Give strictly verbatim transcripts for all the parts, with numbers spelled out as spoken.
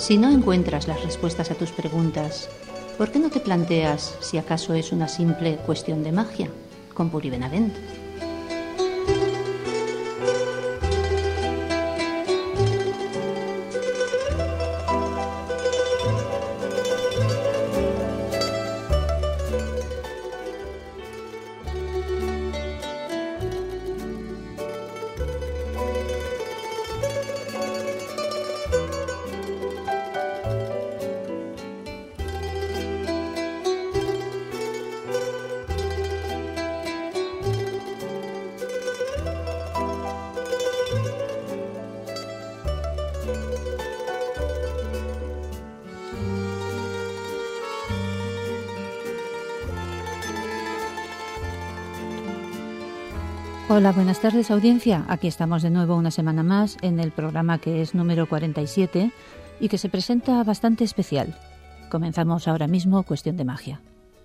Si no encuentras las respuestas a tus preguntas, ¿por qué no te planteas si acaso es una simple cuestión de magia? Con Puri Benavent. Hola, buenas tardes, audiencia. Aquí estamos de nuevo una semana más en el programa que es número cuarenta y siete y que se presenta bastante especial. Comenzamos ahora mismo Cuestión de Magia.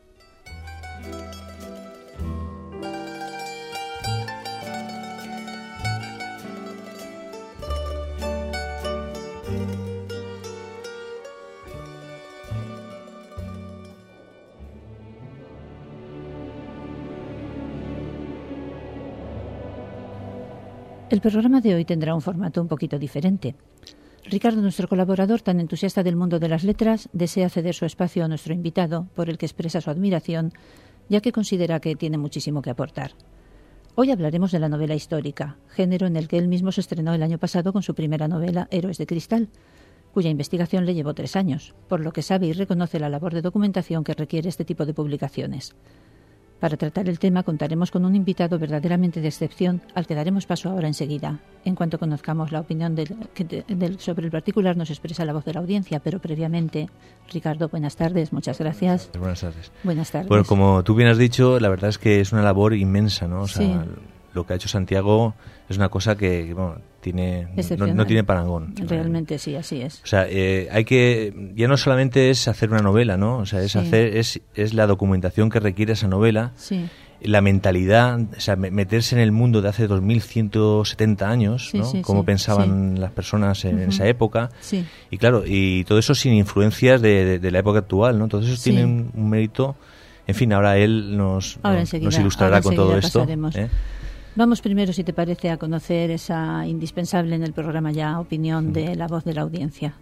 El programa de hoy tendrá un formato un poquito diferente. Ricardo, nuestro colaborador tan entusiasta del mundo de las letras, desea ceder su espacio a nuestro invitado, por el que expresa su admiración, ya que considera que tiene muchísimo que aportar. Hoy hablaremos de la novela histórica, género en el que él mismo se estrenó el año pasado con su primera novela, Héroes de Cristal, cuya investigación le llevó tres años, por lo que sabe y reconoce la labor de documentación que requiere este tipo de publicaciones. Para tratar el tema contaremos con un invitado verdaderamente de excepción, al que daremos paso ahora enseguida. En cuanto conozcamos la opinión del, que del, sobre el particular, nos expresa la voz de la audiencia, pero previamente, Ricardo, buenas tardes, muchas gracias. Buenas tardes. Buenas tardes. Bueno, como tú bien has dicho, la verdad es que es una labor inmensa, ¿no? O sea, sí. Lo que ha hecho Santiago es una cosa que, bueno, tiene no, no tiene parangón. Realmente sí, así es. O sea, eh, hay que ya no solamente es hacer una novela, ¿no? O sea, es sí. hacer es es la documentación que requiere esa novela. Sí. La mentalidad, o sea, meterse en el mundo de hace dos mil ciento setenta años, sí, ¿no? Sí, Cómo sí, pensaban sí. las personas en, uh-huh. en esa época. Sí. Y claro, y todo eso sin influencias de, de, de la época actual, ¿no? Todo eso sí. tiene un, un mérito. En fin, ahora él nos, ahora nos, enseguida, nos ilustrará con todo esto. ¿eh? Vamos primero, si te parece, a conocer esa indispensable en el programa ya opinión de la voz de la audiencia.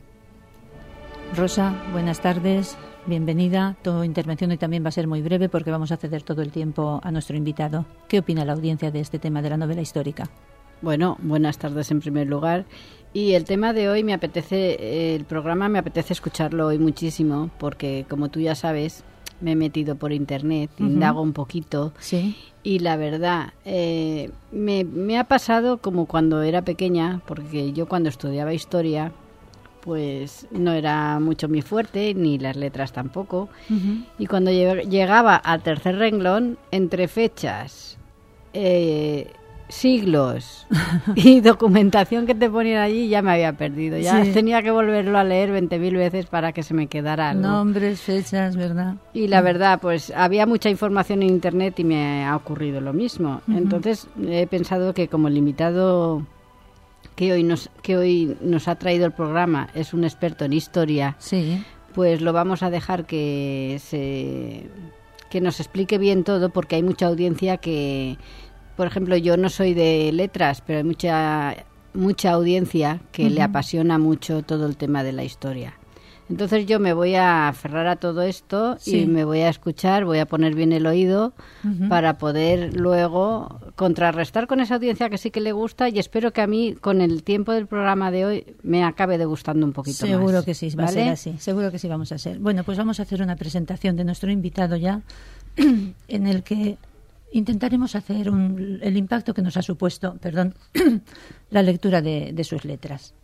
Rosa, buenas tardes, bienvenida. Tu intervención hoy también va a ser muy breve porque vamos a ceder todo el tiempo a nuestro invitado. ¿Qué opina la audiencia de este tema de la novela histórica? Bueno, buenas tardes en primer lugar. Y el tema de hoy me apetece, el programa me apetece escucharlo hoy muchísimo porque, como tú ya sabes, me he metido por internet, uh-huh. indago un poquito. Sí. Y la verdad, eh, me, me ha pasado como cuando era pequeña, porque yo cuando estudiaba historia, pues no era mucho mi fuerte, ni las letras tampoco. Uh-huh. Y cuando lleg- llegaba al tercer renglón, entre fechas, eh, siglos y documentación que te ponían allí, ya me había perdido. Ya sí. tenía que volverlo a leer veinte mil veces para que se me quedara algo. Nombres, fechas, ¿verdad? Y la verdad, pues había mucha información en internet y me ha ocurrido lo mismo. Uh-huh. Entonces he pensado que como el invitado que hoy nos que hoy nos ha traído el programa es un experto en historia, sí. pues lo vamos a dejar que se que nos explique bien todo, porque hay mucha audiencia que, por ejemplo, yo no soy de letras, pero hay mucha mucha audiencia que uh-huh. le apasiona mucho todo el tema de la historia. Entonces yo me voy a aferrar a todo esto sí. y me voy a escuchar, voy a poner bien el oído uh-huh. para poder luego contrarrestar con esa audiencia que sí que le gusta, y espero que a mí, con el tiempo del programa de hoy, me acabe degustando un poquito Seguro más. Seguro que sí, va ¿vale? a ser así, seguro que sí vamos a hacer. Bueno, pues vamos a hacer una presentación de nuestro invitado ya, en el que intentaremos hacer un, el impacto que nos ha supuesto, perdón, la lectura de, de sus letras.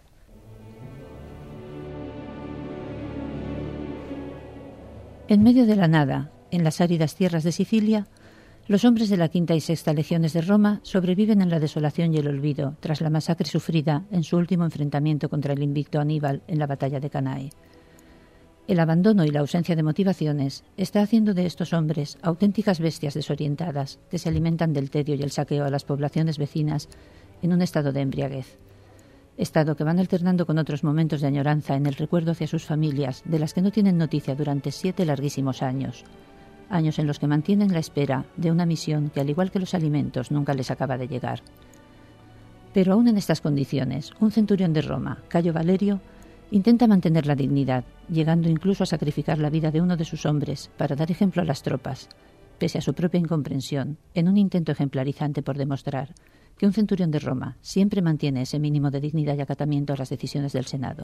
En medio de la nada, en las áridas tierras de Sicilia, los hombres de la quinta y sexta legiones de Roma sobreviven en la desolación y el olvido tras la masacre sufrida en su último enfrentamiento contra el invicto Aníbal en la batalla de Cannae. El abandono y la ausencia de motivaciones está haciendo de estos hombres auténticas bestias desorientadas que se alimentan del tedio y el saqueo a las poblaciones vecinas en un estado de embriaguez. estado que van alternando con otros momentos de añoranza en el recuerdo hacia sus familias, de las que no tienen noticia durante siete larguísimos años. Años en los que mantienen la espera de una misión que, al igual que los alimentos, nunca les acaba de llegar. Pero aún en estas condiciones, un centurión de Roma, Cayo Valerio, intenta mantener la dignidad, llegando incluso a sacrificar la vida de uno de sus hombres para dar ejemplo a las tropas, pese a su propia incomprensión, en un intento ejemplarizante por demostrar que un centurión de Roma siempre mantiene ese mínimo de dignidad y acatamiento a las decisiones del Senado.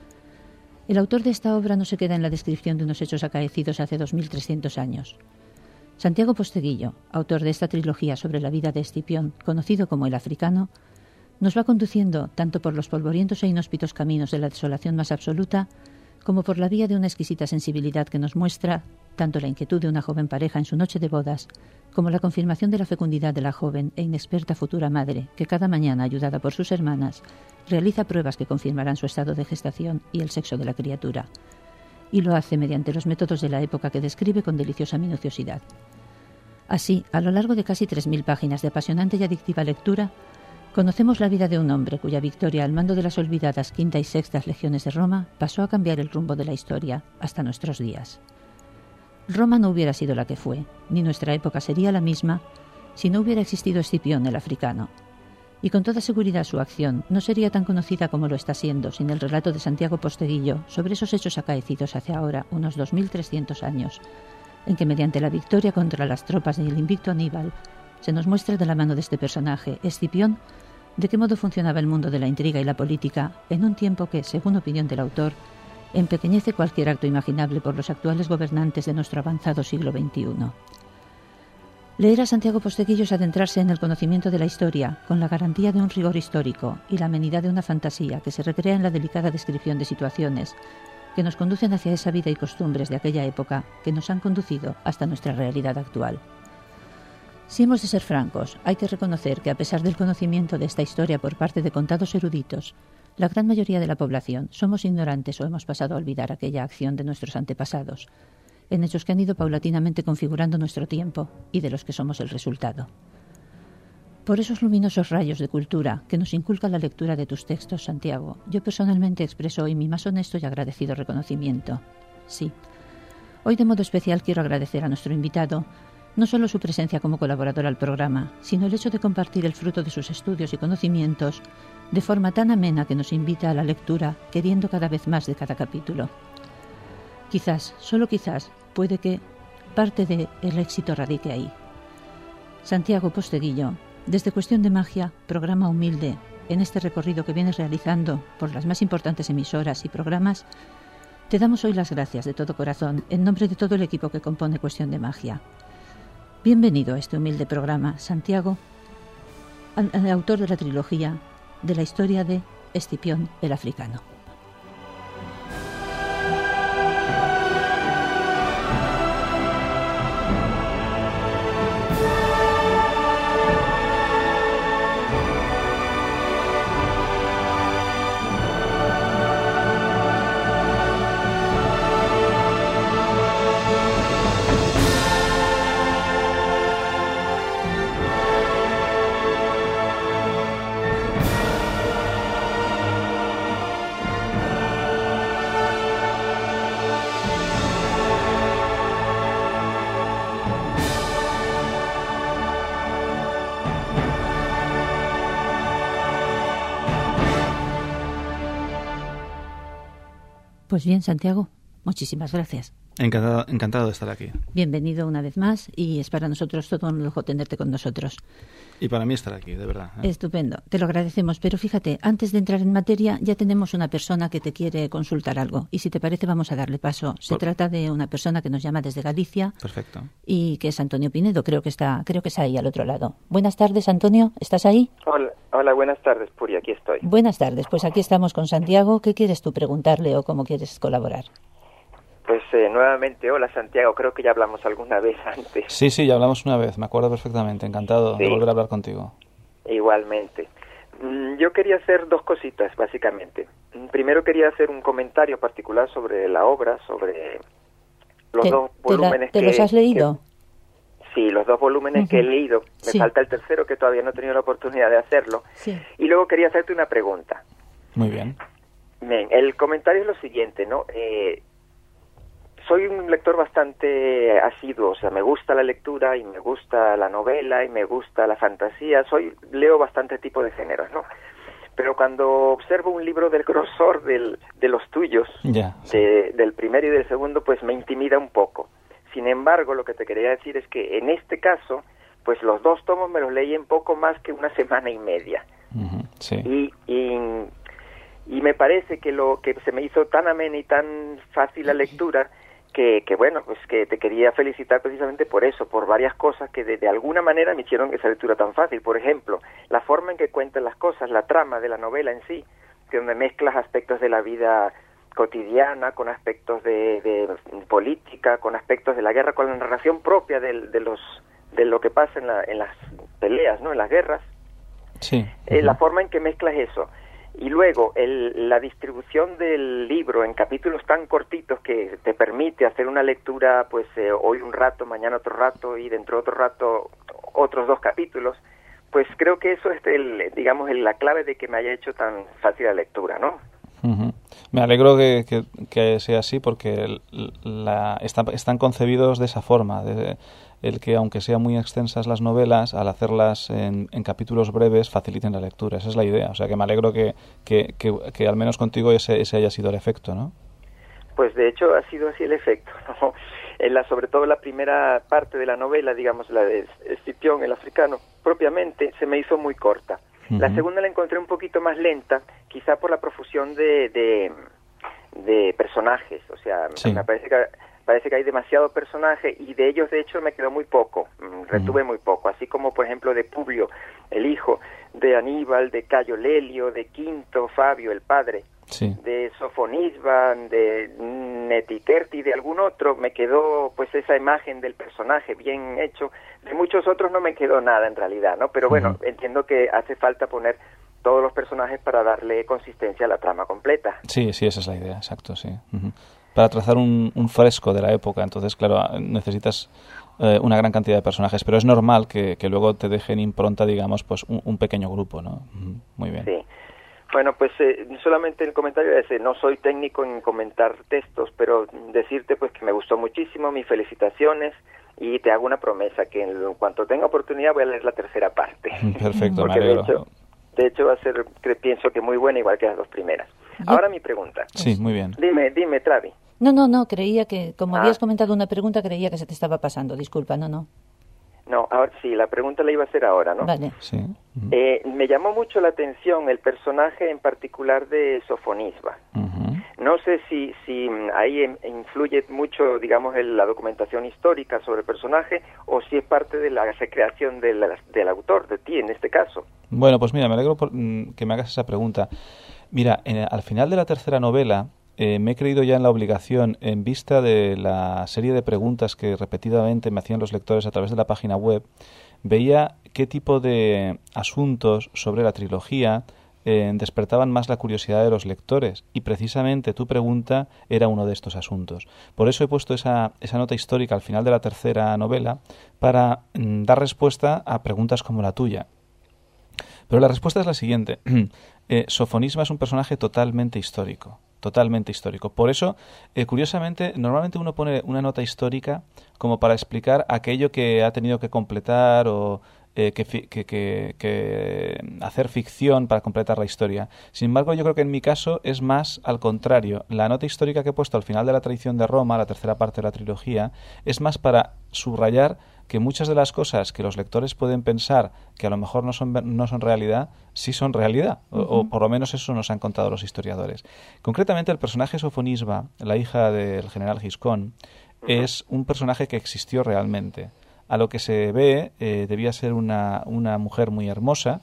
El autor de esta obra no se queda en la descripción de unos hechos acaecidos hace dos mil trescientos años. Santiago Posteguillo, autor de esta trilogía sobre la vida de Escipión, conocido como el Africano, nos va conduciendo tanto por los polvorientos e inhóspitos caminos de la desolación más absoluta, como por la vía de una exquisita sensibilidad que nos muestra tanto la inquietud de una joven pareja en su noche de bodas, como la confirmación de la fecundidad de la joven e inexperta futura madre, que cada mañana, ayudada por sus hermanas, realiza pruebas que confirmarán su estado de gestación y el sexo de la criatura. Y lo hace mediante los métodos de la época que describe con deliciosa minuciosidad. Así, a lo largo de casi tres mil páginas de apasionante y adictiva lectura, conocemos la vida de un hombre cuya victoria al mando de las olvidadas quinta y sextas legiones de Roma pasó a cambiar el rumbo de la historia hasta nuestros días. Roma no hubiera sido la que fue, ni nuestra época sería la misma, si no hubiera existido Escipión el africano. Y con toda seguridad su acción no sería tan conocida como lo está siendo sin el relato de Santiago Posteguillo sobre esos hechos acaecidos hace ahora unos dos mil trescientos años, en que mediante la victoria contra las tropas del invicto Aníbal se nos muestra de la mano de este personaje, Escipión, de qué modo funcionaba el mundo de la intriga y la política en un tiempo que, según opinión del autor, empequeñece cualquier acto imaginable por los actuales gobernantes de nuestro avanzado siglo veintiuno. Leer a Santiago Posteguillo es adentrarse en el conocimiento de la historia, con la garantía de un rigor histórico y la amenidad de una fantasía que se recrea en la delicada descripción de situaciones que nos conducen hacia esa vida y costumbres de aquella época que nos han conducido hasta nuestra realidad actual. Si hemos de ser francos, hay que reconocer que a pesar del conocimiento de esta historia por parte de contados eruditos, la gran mayoría de la población somos ignorantes o hemos pasado a olvidar aquella acción de nuestros antepasados, en hechos que han ido paulatinamente configurando nuestro tiempo y de los que somos el resultado. Por esos luminosos rayos de cultura que nos inculca la lectura de tus textos, Santiago, yo personalmente expreso hoy mi más honesto y agradecido reconocimiento. Sí, hoy de modo especial quiero agradecer a nuestro invitado no solo su presencia como colaborador al programa, sino el hecho de compartir el fruto de sus estudios y conocimientos de forma tan amena que nos invita a la lectura, queriendo cada vez más de cada capítulo. Quizás, solo quizás, puede que parte del éxito radique ahí. Santiago Posteguillo, desde Cuestión de Magia, programa humilde, en este recorrido que vienes realizando por las más importantes emisoras y programas, te damos hoy las gracias de todo corazón, en nombre de todo el equipo que compone Cuestión de Magia. Bienvenido a este humilde programa, Santiago, el autor de la trilogía de la historia de Escipión el Africano. Pues bien, Santiago, muchísimas gracias. Encantado, encantado de estar aquí. Bienvenido una vez más y es para nosotros todo un lujo tenerte con nosotros. Y para mí estar aquí, de verdad. ¿eh? Estupendo, te lo agradecemos. Pero fíjate, antes de entrar en materia, ya tenemos una persona que te quiere consultar algo. Y si te parece, vamos a darle paso. Se Por... trata de una persona que nos llama desde Galicia. Perfecto. Y que es Antonio Pinedo, creo que está creo que está ahí al otro lado. Buenas tardes, Antonio, ¿estás ahí? Hola, hola buenas tardes, Puri, aquí estoy. Buenas tardes, pues aquí estamos con Santiago. ¿Qué quieres tú preguntarle o cómo quieres colaborar? Pues eh, nuevamente, hola Santiago, creo que ya hablamos alguna vez antes. Sí, sí, ya hablamos una vez, me acuerdo perfectamente, encantado sí. de volver a hablar contigo. Igualmente. Mm, yo quería hacer dos cositas, básicamente. Primero quería hacer un comentario particular sobre la obra, sobre los ¿Te, dos volúmenes te la, ¿te que... los has leído? Que, sí, los dos volúmenes uh-huh. que he leído. Me sí. falta el tercero, que todavía no he tenido la oportunidad de hacerlo. Sí. Y luego quería hacerte una pregunta. Muy bien. Bien, el comentario es lo siguiente, ¿no? Eh, soy un lector bastante asiduo, o sea, me gusta la lectura y me gusta la novela y me gusta la fantasía, soy leo bastante tipo de géneros, ¿no? Pero cuando observo un libro del grosor del, de los tuyos, yeah, sí. de, del primero y del segundo, pues me intimida un poco. Sin embargo, lo que te quería decir es que en este caso, pues los dos tomos me los leí en poco más que una semana y media. Uh-huh, sí. Y, y, y me parece que lo que se me hizo tan amena y tan fácil la lectura, que, que bueno, pues que te quería felicitar precisamente por eso, por varias cosas que de, de alguna manera me hicieron esa lectura tan fácil. Por ejemplo, la forma en que cuentan las cosas, la trama de la novela en sí, que donde mezclas aspectos de la vida cotidiana con aspectos de, de política, con aspectos de la guerra, con la narración propia de, de los de lo que pasa en, la, en las peleas, ¿no? En las guerras. Sí. Uh-huh. Eh, la forma en que mezclas eso. Y luego, el, la distribución del libro en capítulos tan cortitos que te permite hacer una lectura, pues eh, hoy un rato, mañana otro rato y dentro de otro rato otros dos capítulos, pues creo que eso es, el, digamos, el, la clave de que me haya hecho tan fácil la lectura, ¿no? Uh-huh. Me alegro que, que, que sea así porque la, está, están concebidos de esa forma, de, el que aunque sean muy extensas las novelas, al hacerlas en, en capítulos breves faciliten la lectura. Esa es la idea. O sea que me alegro que, que, que, que al menos contigo ese, ese haya sido el efecto, ¿no? Pues de hecho ha sido así el efecto, ¿no? En la, sobre todo la primera parte de la novela, digamos la de Escipión, el africano, propiamente se me hizo muy corta. Uh-huh. La segunda la encontré un poquito más lenta, quizá por la profusión de, de, de personajes. O sea, sí. me parece que... Parece que hay demasiado personaje y de ellos, de hecho, me quedó muy poco, retuve muy poco, así como, por ejemplo, de Publio, el hijo, de Aníbal, de Cayo Lelio, de Quinto, Fabio, el padre, sí. de Sofonisba, de Netiquerti, de algún otro, me quedó, pues, esa imagen del personaje bien hecho. De muchos otros no me quedó nada, en realidad, ¿no? Pero bueno, uh-huh. entiendo que hace falta poner todos los personajes para darle consistencia a la trama completa. Sí, sí, esa es la idea, exacto, sí. Uh-huh. Para trazar un, un fresco de la época, entonces, claro, necesitas eh, una gran cantidad de personajes, pero es normal que, que luego te dejen impronta, digamos, pues un, un pequeño grupo, ¿no? Uh-huh. Muy bien. Sí. Bueno, pues eh, solamente el comentario ese, no soy técnico en comentar textos, pero decirte pues que me gustó muchísimo, mis felicitaciones, y te hago una promesa, que en cuanto tenga oportunidad voy a leer la tercera parte. Perfecto, porque me alegro. De hecho, de hecho va a ser, pienso que muy buena, igual que las dos primeras. Ahora mi pregunta. Sí, muy bien. Dime, dime, Travi. No, no, no, creía que, como ah. habías comentado una pregunta, creía que se te estaba pasando. Disculpa, no, no. No, ahora sí, la pregunta la iba a hacer ahora, ¿no? Vale. Sí. Uh-huh. Eh, me llamó mucho la atención el personaje en particular de Sofonisba. Uh-huh. No sé si, si ahí influye mucho, digamos, el, la documentación histórica sobre el personaje o si es parte de la recreación del, del autor, de ti en este caso. Bueno, pues mira, me alegro por, mm, que me hagas esa pregunta. Mira, en, al final de la tercera novela eh, me he creído ya en la obligación, en vista de la serie de preguntas que repetidamente me hacían los lectores a través de la página web, veía qué tipo de asuntos sobre la trilogía eh, despertaban más la curiosidad de los lectores, y precisamente tu pregunta era uno de estos asuntos. Por eso he puesto esa, esa nota histórica al final de la tercera novela para mm, dar respuesta a preguntas como la tuya. Pero la respuesta es la siguiente. eh, Sofonisba es un personaje totalmente histórico. Totalmente histórico. Por eso, eh, curiosamente, normalmente uno pone una nota histórica como para explicar aquello que ha tenido que completar o eh, que, que, que, que hacer ficción para completar la historia. Sin embargo, yo creo que en mi caso es más al contrario. La nota histórica que he puesto al final de la traición de Roma, la tercera parte de la trilogía, es más para subrayar que muchas de las cosas que los lectores pueden pensar que a lo mejor no son, no son realidad, sí son realidad, uh-huh. o, o por lo menos eso nos han contado los historiadores. Concretamente, el personaje Sofonisba, la hija del general Giscón, uh-huh. es un personaje que existió realmente. A lo que se ve, eh, debía ser una, una mujer muy hermosa,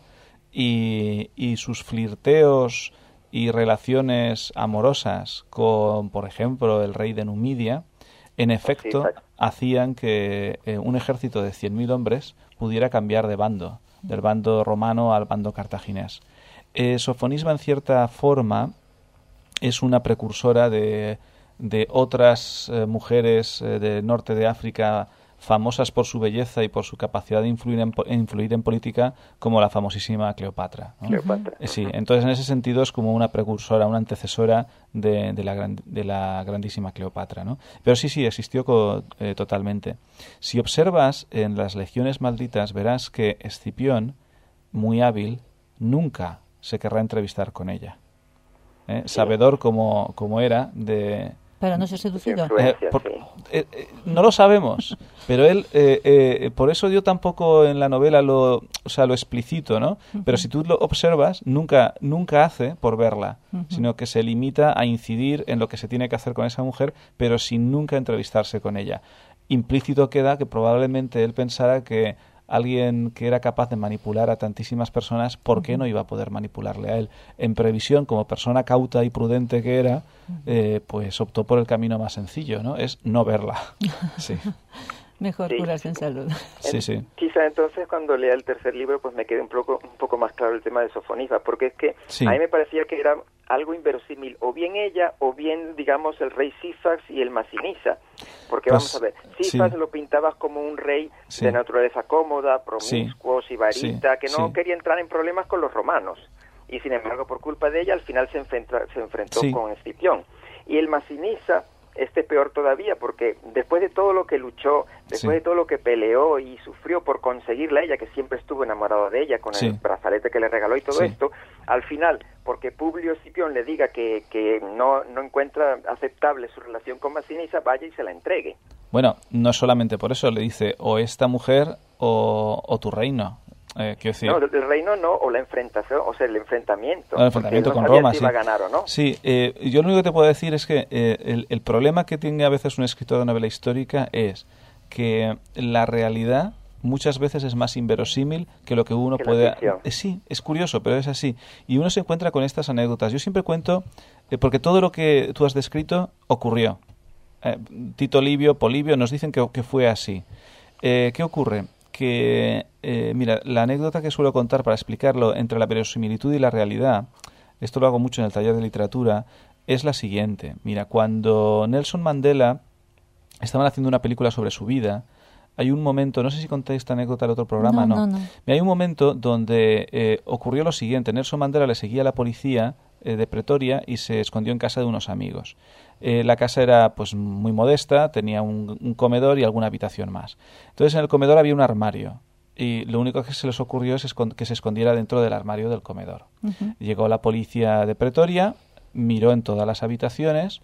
y, y sus flirteos y relaciones amorosas con, por ejemplo, el rey de Numidia, en efecto, sí, hacían que eh, un ejército de cien mil hombres pudiera cambiar de bando, del bando romano al bando cartaginés. Eh, Sofonisba, en cierta forma, es una precursora de, de otras eh, mujeres eh, del norte de África famosas por su belleza y por su capacidad de influir en, influir en política, como la famosísima Cleopatra, ¿no? Cleopatra. Sí, entonces en ese sentido es como una precursora, una antecesora de, de, la, gran, de la grandísima Cleopatra, ¿no? Pero sí, sí, existió co, eh, totalmente. Si observas en las Legiones Malditas, verás que Escipión, muy hábil, nunca se querrá entrevistar con ella. ¿Eh? Sí. Sabedor como, como era de... Para no ser seducido. Eh, por, eh, eh, no lo sabemos, pero él, eh, eh, por eso yo tampoco en la novela lo, o sea, lo explicito, ¿no? Uh-huh. Pero si tú lo observas, nunca, nunca hace por verla, uh-huh. sino que se limita a incidir en lo que se tiene que hacer con esa mujer, pero sin nunca entrevistarse con ella. Implícito queda que probablemente él pensara que alguien que era capaz de manipular a tantísimas personas, ¿por qué no iba a poder manipularle a él? En previsión, como persona cauta y prudente que era, eh, pues optó por el camino más sencillo, ¿no? Es no verla. Sí. Mejor sí. curarse en salud. Sí, sí. Quizá entonces cuando lea el tercer libro pues me quede un poco, un poco más claro el tema de Sofonisba, porque es que sí. a mí me parecía que era algo inverosímil, o bien ella, o bien, digamos, el rey Sífax y el Masinisa. Porque pues, vamos a ver, Sífax sí. lo pintabas como un rey sí. de naturaleza cómoda, promiscuo, sí. sibarita, sí. que no sí. quería entrar en problemas con los romanos. Y sin embargo, por culpa de ella, al final se, enfrenta, se enfrentó sí. con Escipión. Y el Masinisa, este peor todavía, porque después de todo lo que luchó, después sí. de todo lo que peleó y sufrió por conseguirla, ella que siempre estuvo enamorado de ella, con sí. el brazalete que le regaló y todo sí. esto, al final, porque Publio Escipión le diga que, que no, no encuentra aceptable su relación con Masinisa, vaya y se la entregue. Bueno, no solamente por eso, le dice o esta mujer o, o tu reino. Eh, quiero decir... No, el reino no, o la enfrentación, o sea, el enfrentamiento. No, el enfrentamiento no con Roma, si sí. iba a ganar o no. Sí, eh, yo lo único que te puedo decir es que eh, el, el problema que tiene a veces un escritor de novela histórica es que la realidad muchas veces es más inverosímil que lo que uno que puede... Eh, sí, es curioso, pero es así. Y uno se encuentra con estas anécdotas. Yo siempre cuento, eh, porque todo lo que tú has descrito ocurrió. Eh, Tito Livio, Polibio nos dicen que, que fue así. Eh, ¿Qué ocurre? Que, eh, mira, la anécdota que suelo contar para explicarlo entre la verosimilitud y la realidad, esto lo hago mucho en el taller de literatura, es la siguiente. Mira, cuando Nelson Mandela estaban haciendo una película sobre su vida, hay un momento, no sé si conté esta anécdota en otro programa, no. no. no, no. Hay un momento donde eh, ocurrió lo siguiente. Nelson Mandela le seguía a la policía eh, de Pretoria y se escondió en casa de unos amigos. Eh, la casa era pues muy modesta, tenía un, un comedor y alguna habitación más. Entonces en el comedor había un armario y lo único que se les ocurrió es que se escondiera dentro del armario del comedor. Uh-huh. Llegó la policía de Pretoria, miró en todas las habitaciones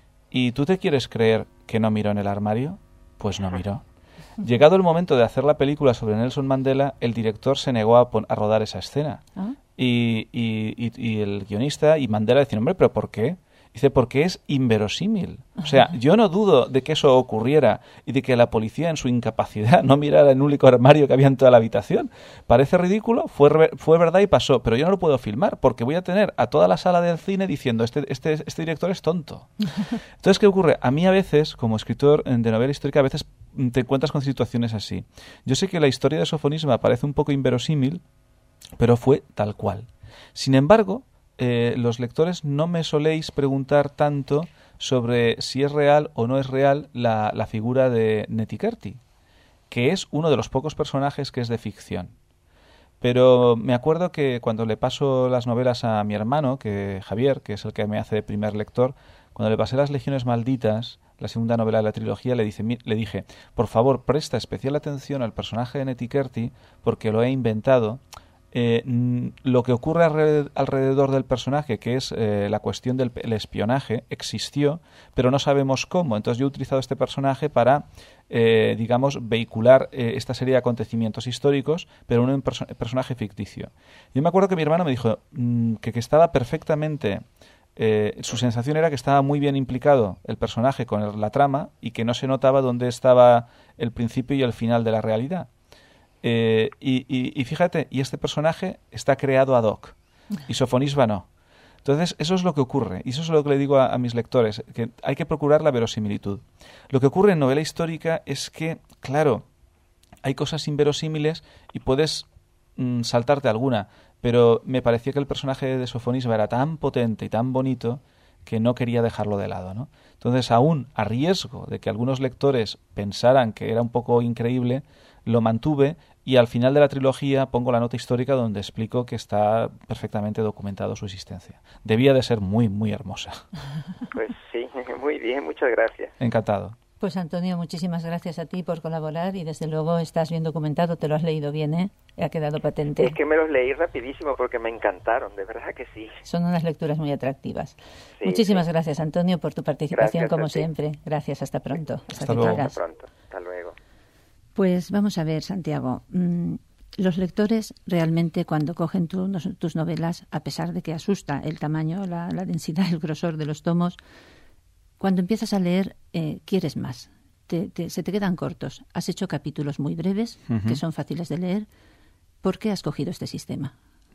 y ¿tú te quieres creer que no miró en el armario? Pues no miró. Llegado el momento de hacer la película sobre Nelson Mandela, el director se negó a, pon- a rodar esa escena. ¿Ah? Y, y, y, y el guionista y Mandela decían, hombre, ¿pero por qué? Dice, porque es inverosímil. O sea, yo no dudo de que eso ocurriera y de que la policía en su incapacidad no mirara el único armario que había en toda la habitación. Parece ridículo, fue, fue verdad y pasó, pero yo no lo puedo filmar porque voy a tener a toda la sala del cine diciendo, este, este, este director es tonto. Entonces, ¿qué ocurre? A mí a veces, como escritor de novela histórica, a veces te encuentras con situaciones así. Yo sé que la historia de Sofonisba parece un poco inverosímil, pero fue tal cual. Sin embargo, eh, los lectores no me soléis preguntar tanto sobre si es real o no es real la, la figura de Netiquerti, que es uno de los pocos personajes que es de ficción. Pero me acuerdo que cuando le paso las novelas a mi hermano, que Javier, que es el que me hace de primer lector, cuando le pasé las Legiones Malditas, la segunda novela de la trilogía, le, dice, le dije, por favor, presta especial atención al personaje de Netiquerti porque lo he inventado. Eh, lo que ocurre alrededor, alrededor del personaje, que es eh, la cuestión del el espionaje, existió, pero no sabemos cómo. Entonces yo he utilizado este personaje para, eh, digamos, vehicular eh, esta serie de acontecimientos históricos, pero en un perso- personaje ficticio. Yo me acuerdo que mi hermano me dijo mmm, que, que estaba perfectamente... Eh, su sensación era que estaba muy bien implicado el personaje con el, la trama y que no se notaba dónde estaba el principio y el final de la realidad. Eh, y, y, y fíjate, y este personaje está creado ad hoc y Sofonisba no. Entonces eso es lo que ocurre y eso es lo que le digo a, a mis lectores, que hay que procurar la verosimilitud. Lo que ocurre en novela histórica es que, claro, hay cosas inverosímiles y puedes mm, saltarte alguna, pero me parecía que el personaje de Sofonisba era tan potente y tan bonito que no quería dejarlo de lado, ¿no? Entonces, aún a riesgo de que algunos lectores pensaran que era un poco increíble, lo mantuve y al final de la trilogía pongo la nota histórica donde explico que está perfectamente documentado su existencia. Debía de ser muy, muy hermosa. Pues sí, muy bien, muchas gracias. Encantado. Pues Antonio, muchísimas gracias a ti por colaborar y desde luego estás bien documentado, te lo has leído bien, ¿eh? Ha quedado patente. Es que me los leí rapidísimo porque me encantaron, de verdad que sí. Son unas lecturas muy atractivas. Sí, muchísimas sí. gracias, Antonio, por tu participación Gracias como siempre. Gracias, hasta pronto. Hasta, hasta luego. Hasta pronto, hasta luego. Pues vamos a ver, Santiago. Mm, los lectores realmente cuando cogen tu, tus novelas, a pesar de que asusta el tamaño, la, la densidad, el grosor de los tomos, cuando empiezas a leer eh, quieres más. Te, te, se te quedan cortos. Has hecho capítulos muy breves, uh-huh. que son fáciles de leer. ¿Por qué has cogido este sistema?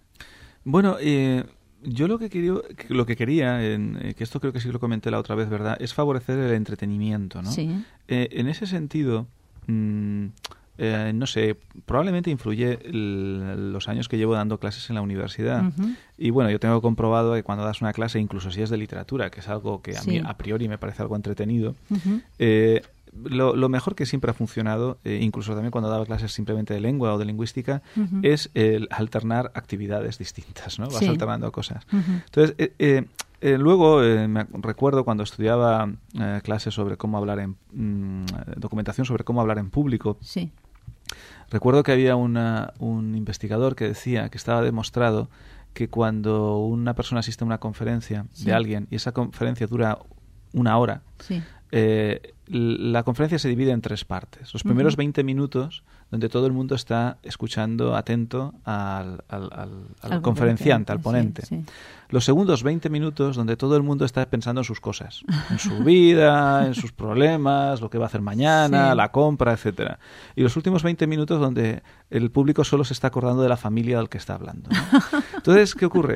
Bueno, eh, yo lo que quería, lo que quería en, eh, que esto creo que sí lo comenté la otra vez, ¿verdad? Es favorecer el entretenimiento, ¿no? Sí. Eh, en ese sentido, mmm, eh, no sé, probablemente influye el, los años que llevo dando clases en la universidad. Uh-huh. Y bueno, yo tengo comprobado que cuando das una clase, incluso si es de literatura, que es algo que a sí. mí a priori me parece algo entretenido, uh-huh. eh, Lo, lo mejor que siempre ha funcionado, eh, incluso también cuando daba clases simplemente de lengua o de lingüística, uh-huh. es el alternar actividades distintas, ¿no? Vas sí. alternando cosas. Uh-huh. Entonces, eh, eh, eh, luego eh, me recuerdo cuando estudiaba eh, clases sobre cómo hablar en... Mmm, documentación sobre cómo hablar en público. Sí. Recuerdo que había una, un investigador que decía que estaba demostrado que cuando una persona asiste a una conferencia sí. de alguien y esa conferencia dura una hora, sí. eh, la conferencia se divide en tres partes. Los primeros uh-huh. veinte minutos, donde todo el mundo está escuchando atento al, al, al, al, al conferenciante, al ponente. Sí, sí. Los segundos veinte minutos, donde todo el mundo está pensando en sus cosas, en su vida, en sus problemas, lo que va a hacer mañana, sí. la compra, etcétera. Y los últimos veinte minutos, donde el público solo se está acordando de la familia del que está hablando, ¿no? Entonces, ¿qué ocurre?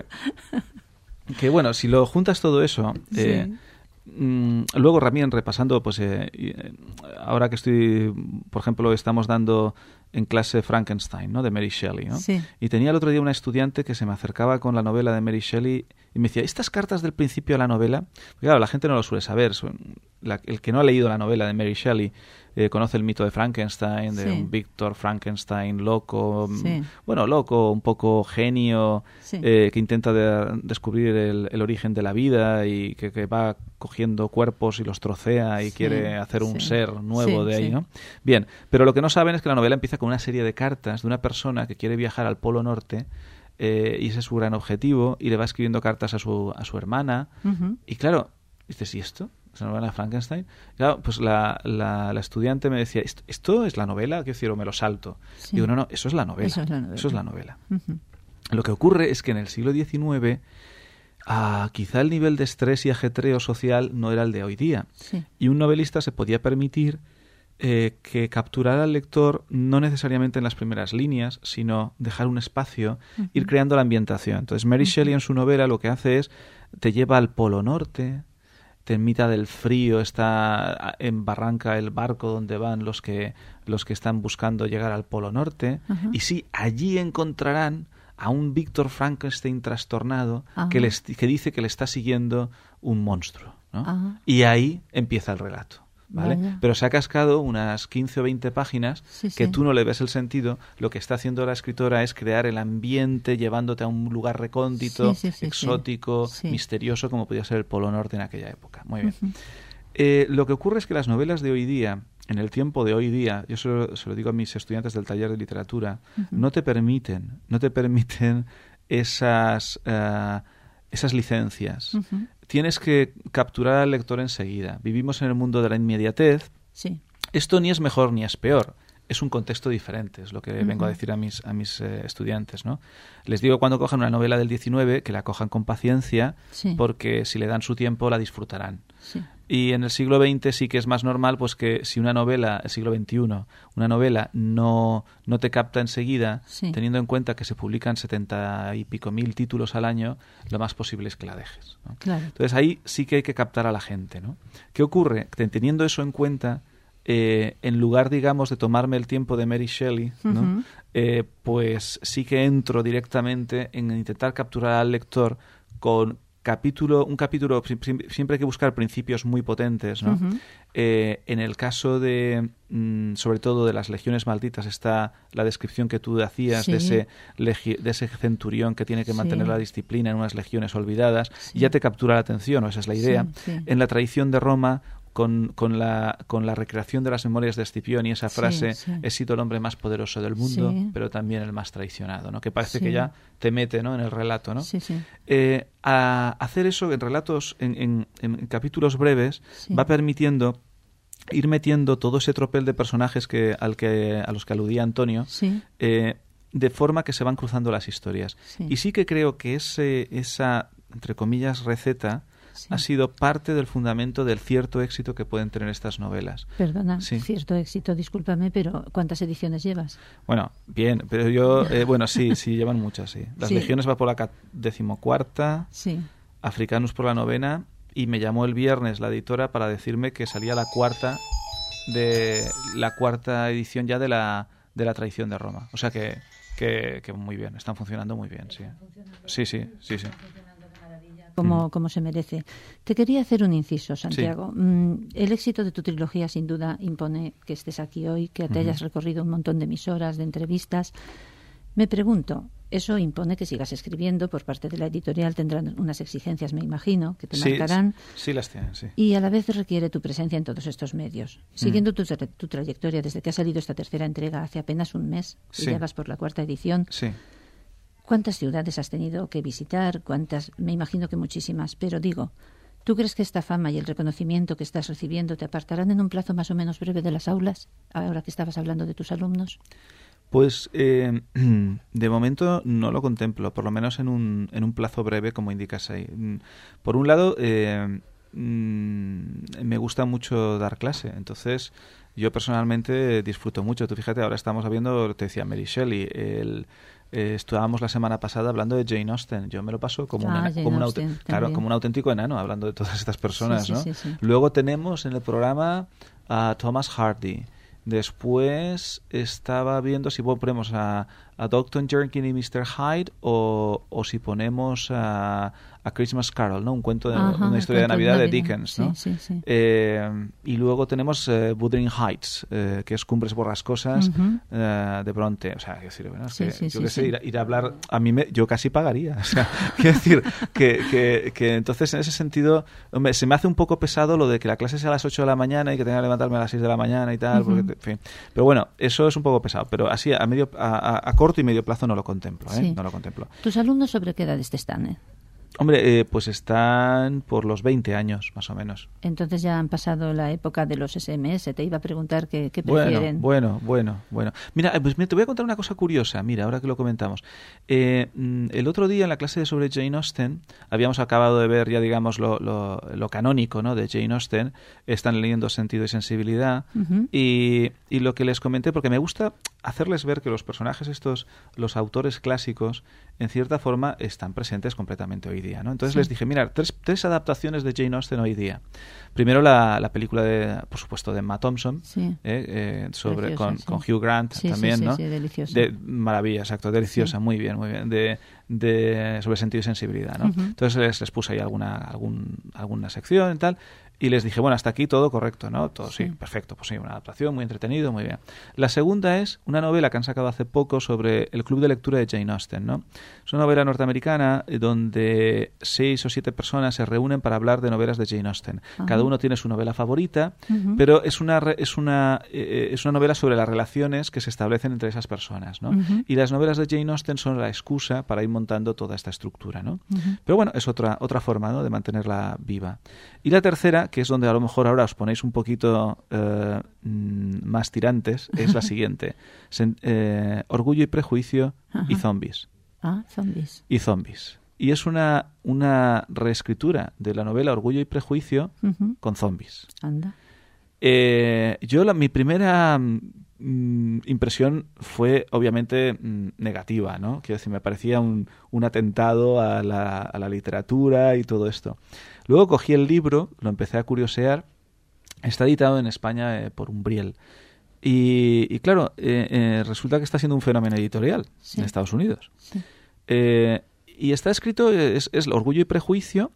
Que bueno, si lo juntas todo eso... Eh, sí. Luego también repasando, pues eh, ahora que estoy, por ejemplo, estamos dando en clase Frankenstein, ¿no? De Mary Shelley, ¿no? Sí. Y tenía el otro día una estudiante que se me acercaba con la novela de Mary Shelley y me decía, ¿estas cartas del principio de la novela? Porque, claro, la gente no lo suele saber. La, el que no ha leído la novela de Mary Shelley eh, conoce el mito de Frankenstein, de sí. un Víctor Frankenstein loco, sí. bueno, loco, un poco genio, sí. eh, que intenta de, descubrir el, el origen de la vida y que, que va cogiendo cuerpos y los trocea y sí. quiere hacer un sí. ser nuevo sí, de ahí, sí. ¿no? Bien, pero lo que no saben es que la novela empieza con una serie de cartas de una persona que quiere viajar al Polo Norte eh, y ese es su gran objetivo y le va escribiendo cartas a su, a su hermana uh-huh. y claro, dices, ¿y esto? ¿Es la novela de Frankenstein? Claro, pues la, la, la estudiante me decía, ¿esto, esto es la novela? ¿Qué quiero? Me lo salto. Sí. Digo, no, no, eso es la novela. Eso es la novela. Eso es la novela. Uh-huh. Lo que ocurre es que en el siglo diecinueve ah, quizá el nivel de estrés y ajetreo social no era el de hoy día. Sí. Y un novelista se podía permitir eh, que capturara al lector no necesariamente en las primeras líneas, sino dejar un espacio, uh-huh. ir creando la ambientación. Entonces Mary uh-huh. Shelley en su novela lo que hace es, te lleva al Polo Norte, en mitad del frío está en Barranca el barco donde van los que los que están buscando llegar al Polo Norte uh-huh. y sí, allí encontrarán a un Víctor Frankenstein trastornado uh-huh. que, les, que dice que le está siguiendo un monstruo, ¿no? Uh-huh. Y ahí empieza el relato. ¿Vale? Vaya. Pero se ha cascado unas quince o veinte páginas sí, que sí. tú no le ves el sentido. Lo que está haciendo la escritora es crear el ambiente llevándote a un lugar recóndito, sí, sí, sí, exótico, sí. misterioso, como podía ser el Polo Norte en aquella época. Muy bien. Uh-huh. Eh, lo que ocurre es que las novelas de hoy día, en el tiempo de hoy día, yo se lo, se lo digo a mis estudiantes del taller de literatura, uh-huh. no te permiten, no te permiten esas, uh, esas licencias. Uh-huh. Tienes que capturar al lector enseguida. Vivimos en el mundo de la inmediatez. Sí. Esto ni es mejor ni es peor. Es un contexto diferente, es lo que uh-huh. vengo a decir a mis, a mis eh, estudiantes, ¿no? Les digo cuando cojan una novela del diecinueve que la cojan con paciencia, sí. porque si le dan su tiempo la disfrutarán. Sí. Y en el siglo veinte sí que es más normal pues que si una novela, el siglo veintiuno, una novela no, no te capta enseguida, sí. teniendo en cuenta que se publican setenta y pico mil títulos al año, lo más posible es que la dejes, ¿no? Claro. Entonces ahí sí que hay que captar a la gente, ¿no? ¿Qué ocurre? Teniendo eso en cuenta, eh, en lugar, digamos, de tomarme el tiempo de Mary Shelley, ¿no? Uh-huh. eh, pues sí que entro directamente en intentar capturar al lector con capítulo, un capítulo, siempre hay que buscar principios muy potentes, ¿no? Uh-huh. Eh, en el caso de, mm, sobre todo de las legiones malditas, está la descripción que tú hacías sí. de, ese legi- de ese centurión que tiene que mantener sí. la disciplina en unas legiones olvidadas, sí. y ya te captura la atención, o esa es la idea. Sí, sí. En la tradición de Roma, Con, con, la, con la recreación de las memorias de Escipión y esa frase, sí, sí. he sido el hombre más poderoso del mundo, sí. pero también el más traicionado, ¿no? Que parece sí. que ya te mete, ¿no? en el relato, ¿no? Sí, sí. Eh, a hacer eso en relatos, en, en, en capítulos breves, sí. va permitiendo ir metiendo todo ese tropel de personajes que, al que, a los que aludía Antonio, sí. eh, de forma que se van cruzando las historias. Sí. Y sí que creo que ese, esa, entre comillas, receta... Sí. ha sido parte del fundamento del cierto éxito que pueden tener estas novelas. Perdona, sí. cierto éxito, discúlpame, pero ¿cuántas ediciones llevas? Bueno, bien, pero yo, eh, bueno, sí, sí, llevan muchas, sí. Las sí. Legiones va por la decimocuarta, sí. Africanus por la novena, y me llamó el viernes la editora para decirme que salía la cuarta de la cuarta edición ya de la de la Traición de Roma. O sea que, que, que muy bien, están funcionando muy bien, sí. Sí, sí, sí, sí. Como, como se merece. Te quería hacer un inciso, Santiago. Sí. Mm, el éxito de tu trilogía sin duda impone que estés aquí hoy, que te uh-huh. hayas recorrido un montón de emisoras, de entrevistas. Me pregunto, eso impone que sigas escribiendo por parte de la editorial, tendrán unas exigencias, me imagino, que te sí, marcarán. Sí, las tienen, sí. Y a la vez requiere tu presencia en todos estos medios. Siguiendo mm. tu, tu trayectoria desde que ha salido esta tercera entrega hace apenas un mes, sí. y ya vas por la cuarta edición. Sí. ¿Cuántas ciudades has tenido que visitar? ¿Cuántas? Me imagino que muchísimas, pero digo, ¿tú crees que esta fama y el reconocimiento que estás recibiendo te apartarán en un plazo más o menos breve de las aulas, ahora que estabas hablando de tus alumnos? Pues eh, de momento no lo contemplo, por lo menos en un, en un plazo breve, como indicas ahí. Por un lado, eh, me gusta mucho dar clase, entonces yo personalmente disfruto mucho. Tú fíjate, ahora estamos viendo, te decía Mary Shelley, el... Eh, estábamos la semana pasada hablando de Jane Austen. Yo me lo paso como, ah, una, como, un, Austen, claro, como un auténtico enano hablando de todas estas personas, sí, sí, ¿no? Sí, sí. Luego tenemos en el programa a Thomas Hardy. Después estaba viendo si ponemos a, a doctor Jekyll y mister Hyde o, o si ponemos a, a Christmas Carol, ¿no? Un cuento de Ajá, una historia de Navidad, de Dickens, ¿no? Sí, sí, sí. Eh, y luego tenemos eh, Wuthering Heights, eh, que es Cumbres Borrascosas uh-huh. eh, de Bronte. O sea, quiero decir, bueno, es sí, que sí, yo sí, qué sé, sí. ir, ir a hablar, a mí me, yo casi pagaría. O sea, quiero decir que, que, que entonces en ese sentido, hombre, se me hace un poco pesado lo de que la clase sea a las ocho de la mañana y que tenga que levantarme a las seis de la mañana y tal, uh-huh. porque, en fin. Pero bueno, eso es un poco pesado, pero así a medio a, a corto y medio plazo no lo contemplo, ¿eh? Sí. No lo contemplo. ¿Tus alumnos sobre qué edades están? Eh? Hombre, eh, pues están por los veinte años, más o menos. Entonces ya han pasado la época de los ese eme ese. Te iba a preguntar qué, qué prefieren. Bueno, bueno, bueno. Mira, pues mira, te voy a contar una cosa curiosa. Mira, ahora que lo comentamos. Eh, el otro día en la clase sobre Jane Austen, habíamos acabado de ver ya, digamos, lo, lo, lo canónico, ¿no?, de Jane Austen. Están leyendo Sentido y Sensibilidad. Uh-huh. Y, y lo que les comenté, porque me gusta hacerles ver que los personajes estos, los autores clásicos, en cierta forma están presentes completamente hoy día, ¿no? Entonces sí. les dije, mira, tres, tres adaptaciones de Jane Austen hoy día. Primero la, la película de, por supuesto, de Emma Thompson, sí. eh, eh, sobre Preciosa, con, sí. con Hugh Grant sí, también, sí, ¿no? Sí, sí, deliciosa. De, maravilla, exacto, deliciosa, sí. muy bien, muy bien. De, de sobre Sentido y Sensibilidad, ¿no? Uh-huh. Entonces les, les puse ahí alguna, algún, alguna sección y tal. Y les dije, bueno, hasta aquí todo correcto, ¿no? Todo sí, sí perfecto, pues sí, una adaptación, muy entretenido, muy bien. La segunda es una novela que han sacado hace poco sobre el club de lectura de Jane Austen, ¿no? Es una novela norteamericana donde seis o siete personas se reúnen para hablar de novelas de Jane Austen. Ajá. Cada uno tiene su novela favorita, uh-huh. pero es una es una eh, es una novela sobre las relaciones que se establecen entre esas personas, ¿no? Uh-huh. Y las novelas de Jane Austen son la excusa para ir montando toda esta estructura, ¿no? Uh-huh. Pero bueno, es otra otra forma, ¿no?, de mantenerla viva. Y la tercera, que es donde a lo mejor ahora os ponéis un poquito eh, más tirantes, es la siguiente. Sen, eh, Orgullo y Prejuicio Ajá. y Zombies. Ah, Zombies. Y Zombies. Y es una, una reescritura de la novela Orgullo y Prejuicio uh-huh. con zombies. Anda. Eh, yo, la, mi primera mm, impresión fue obviamente mm, negativa, ¿no? Quiero decir, me parecía un, un atentado a la, a la literatura y todo esto. Luego cogí el libro, lo empecé a curiosear. Está editado en España eh, por Umbriel. Y, y claro, eh, eh, resulta que está siendo un fenómeno editorial sí. en Estados Unidos. Sí. Eh, y está escrito, es, es Orgullo y Prejuicio,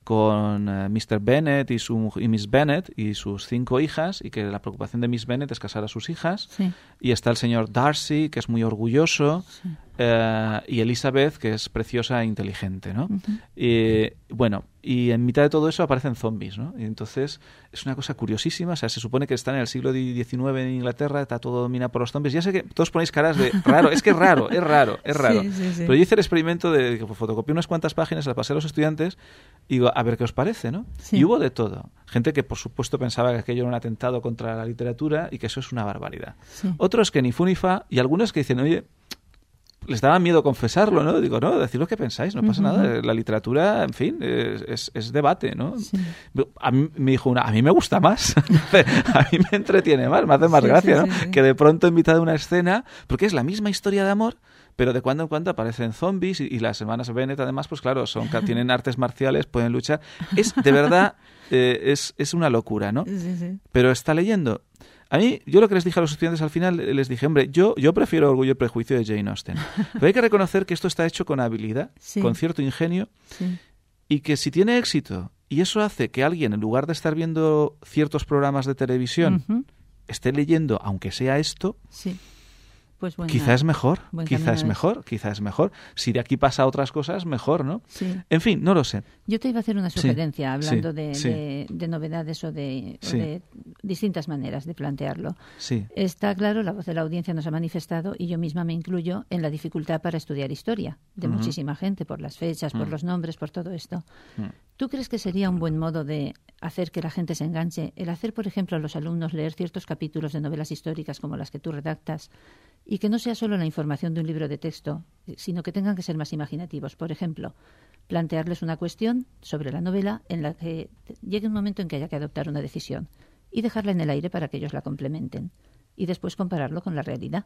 con uh, mister Bennet y, su, y Miss Bennet y sus cinco hijas, y que la preocupación de Miss Bennet es casar a sus hijas. Sí. Y está el señor Darcy, que es muy orgulloso, sí. uh, y Elizabeth, que es preciosa e inteligente, ¿no? Uh-huh. Y, bueno, y en mitad de todo eso aparecen zombies, ¿no? Y entonces es una cosa curiosísima. O sea, se supone que están en el siglo diecinueve en Inglaterra, está todo dominado por los zombies. Ya sé que todos ponéis caras de raro, es que es raro, es raro, es raro. Sí, sí, sí. Pero yo hice el experimento de que fotocopié unas cuantas páginas, las pasé a los estudiantes y digo, a ver qué os parece, ¿no? Sí. Y hubo de todo. Gente que, por supuesto, pensaba que aquello era un atentado contra la literatura y que eso es una barbaridad. Sí. Otros que ni fu ni fa, y algunos que dicen, oye, les daba miedo confesarlo, ¿no? Digo, no, decid lo que pensáis, no pasa uh-huh. nada. La literatura, en fin, es, es, es debate, ¿no? Sí. A mí me dijo una, a mí me gusta más, a mí me entretiene más, me hace más sí, gracia, sí, ¿no? Sí, sí. Que de pronto en mitad de una escena, porque es la misma historia de amor, pero de cuando en cuando aparecen zombies y, y las hermanas Bennet, además, pues claro, son tienen artes marciales, pueden luchar. Es, de verdad, eh, es, es una locura, ¿no? Sí, sí. Pero está leyendo. A mí, yo lo que les dije a los estudiantes al final, les dije, hombre, yo, yo prefiero Orgullo y Prejuicio de Jane Austen. Pero hay que reconocer que esto está hecho con habilidad, sí. con cierto ingenio, sí. y que si tiene éxito, y eso hace que alguien, en lugar de estar viendo ciertos programas de televisión, uh-huh. esté leyendo, aunque sea esto... Sí. Pues buena, quizá es mejor, quizá es mejor, quizá es mejor. Si de aquí pasa a otras cosas, mejor, ¿no? Sí. En fin, no lo sé. Yo te iba a hacer una sugerencia, sí, hablando sí, de, sí. De, de novedades o de, sí. o de distintas maneras de plantearlo. Sí. Está claro, la voz de la audiencia nos ha manifestado, y yo misma me incluyo, en la dificultad para estudiar historia de uh-huh. muchísima gente, por las fechas, uh-huh. por los nombres, por todo esto. Uh-huh. ¿Tú crees que sería un buen modo de hacer que la gente se enganche el hacer, por ejemplo, a los alumnos leer ciertos capítulos de novelas históricas como las que tú redactas, y que no sea solo la información de un libro de texto, sino que tengan que ser más imaginativos? Por ejemplo, plantearles una cuestión sobre la novela en la que llegue un momento en que haya que adoptar una decisión y dejarla en el aire para que ellos la complementen, y después compararlo con la realidad.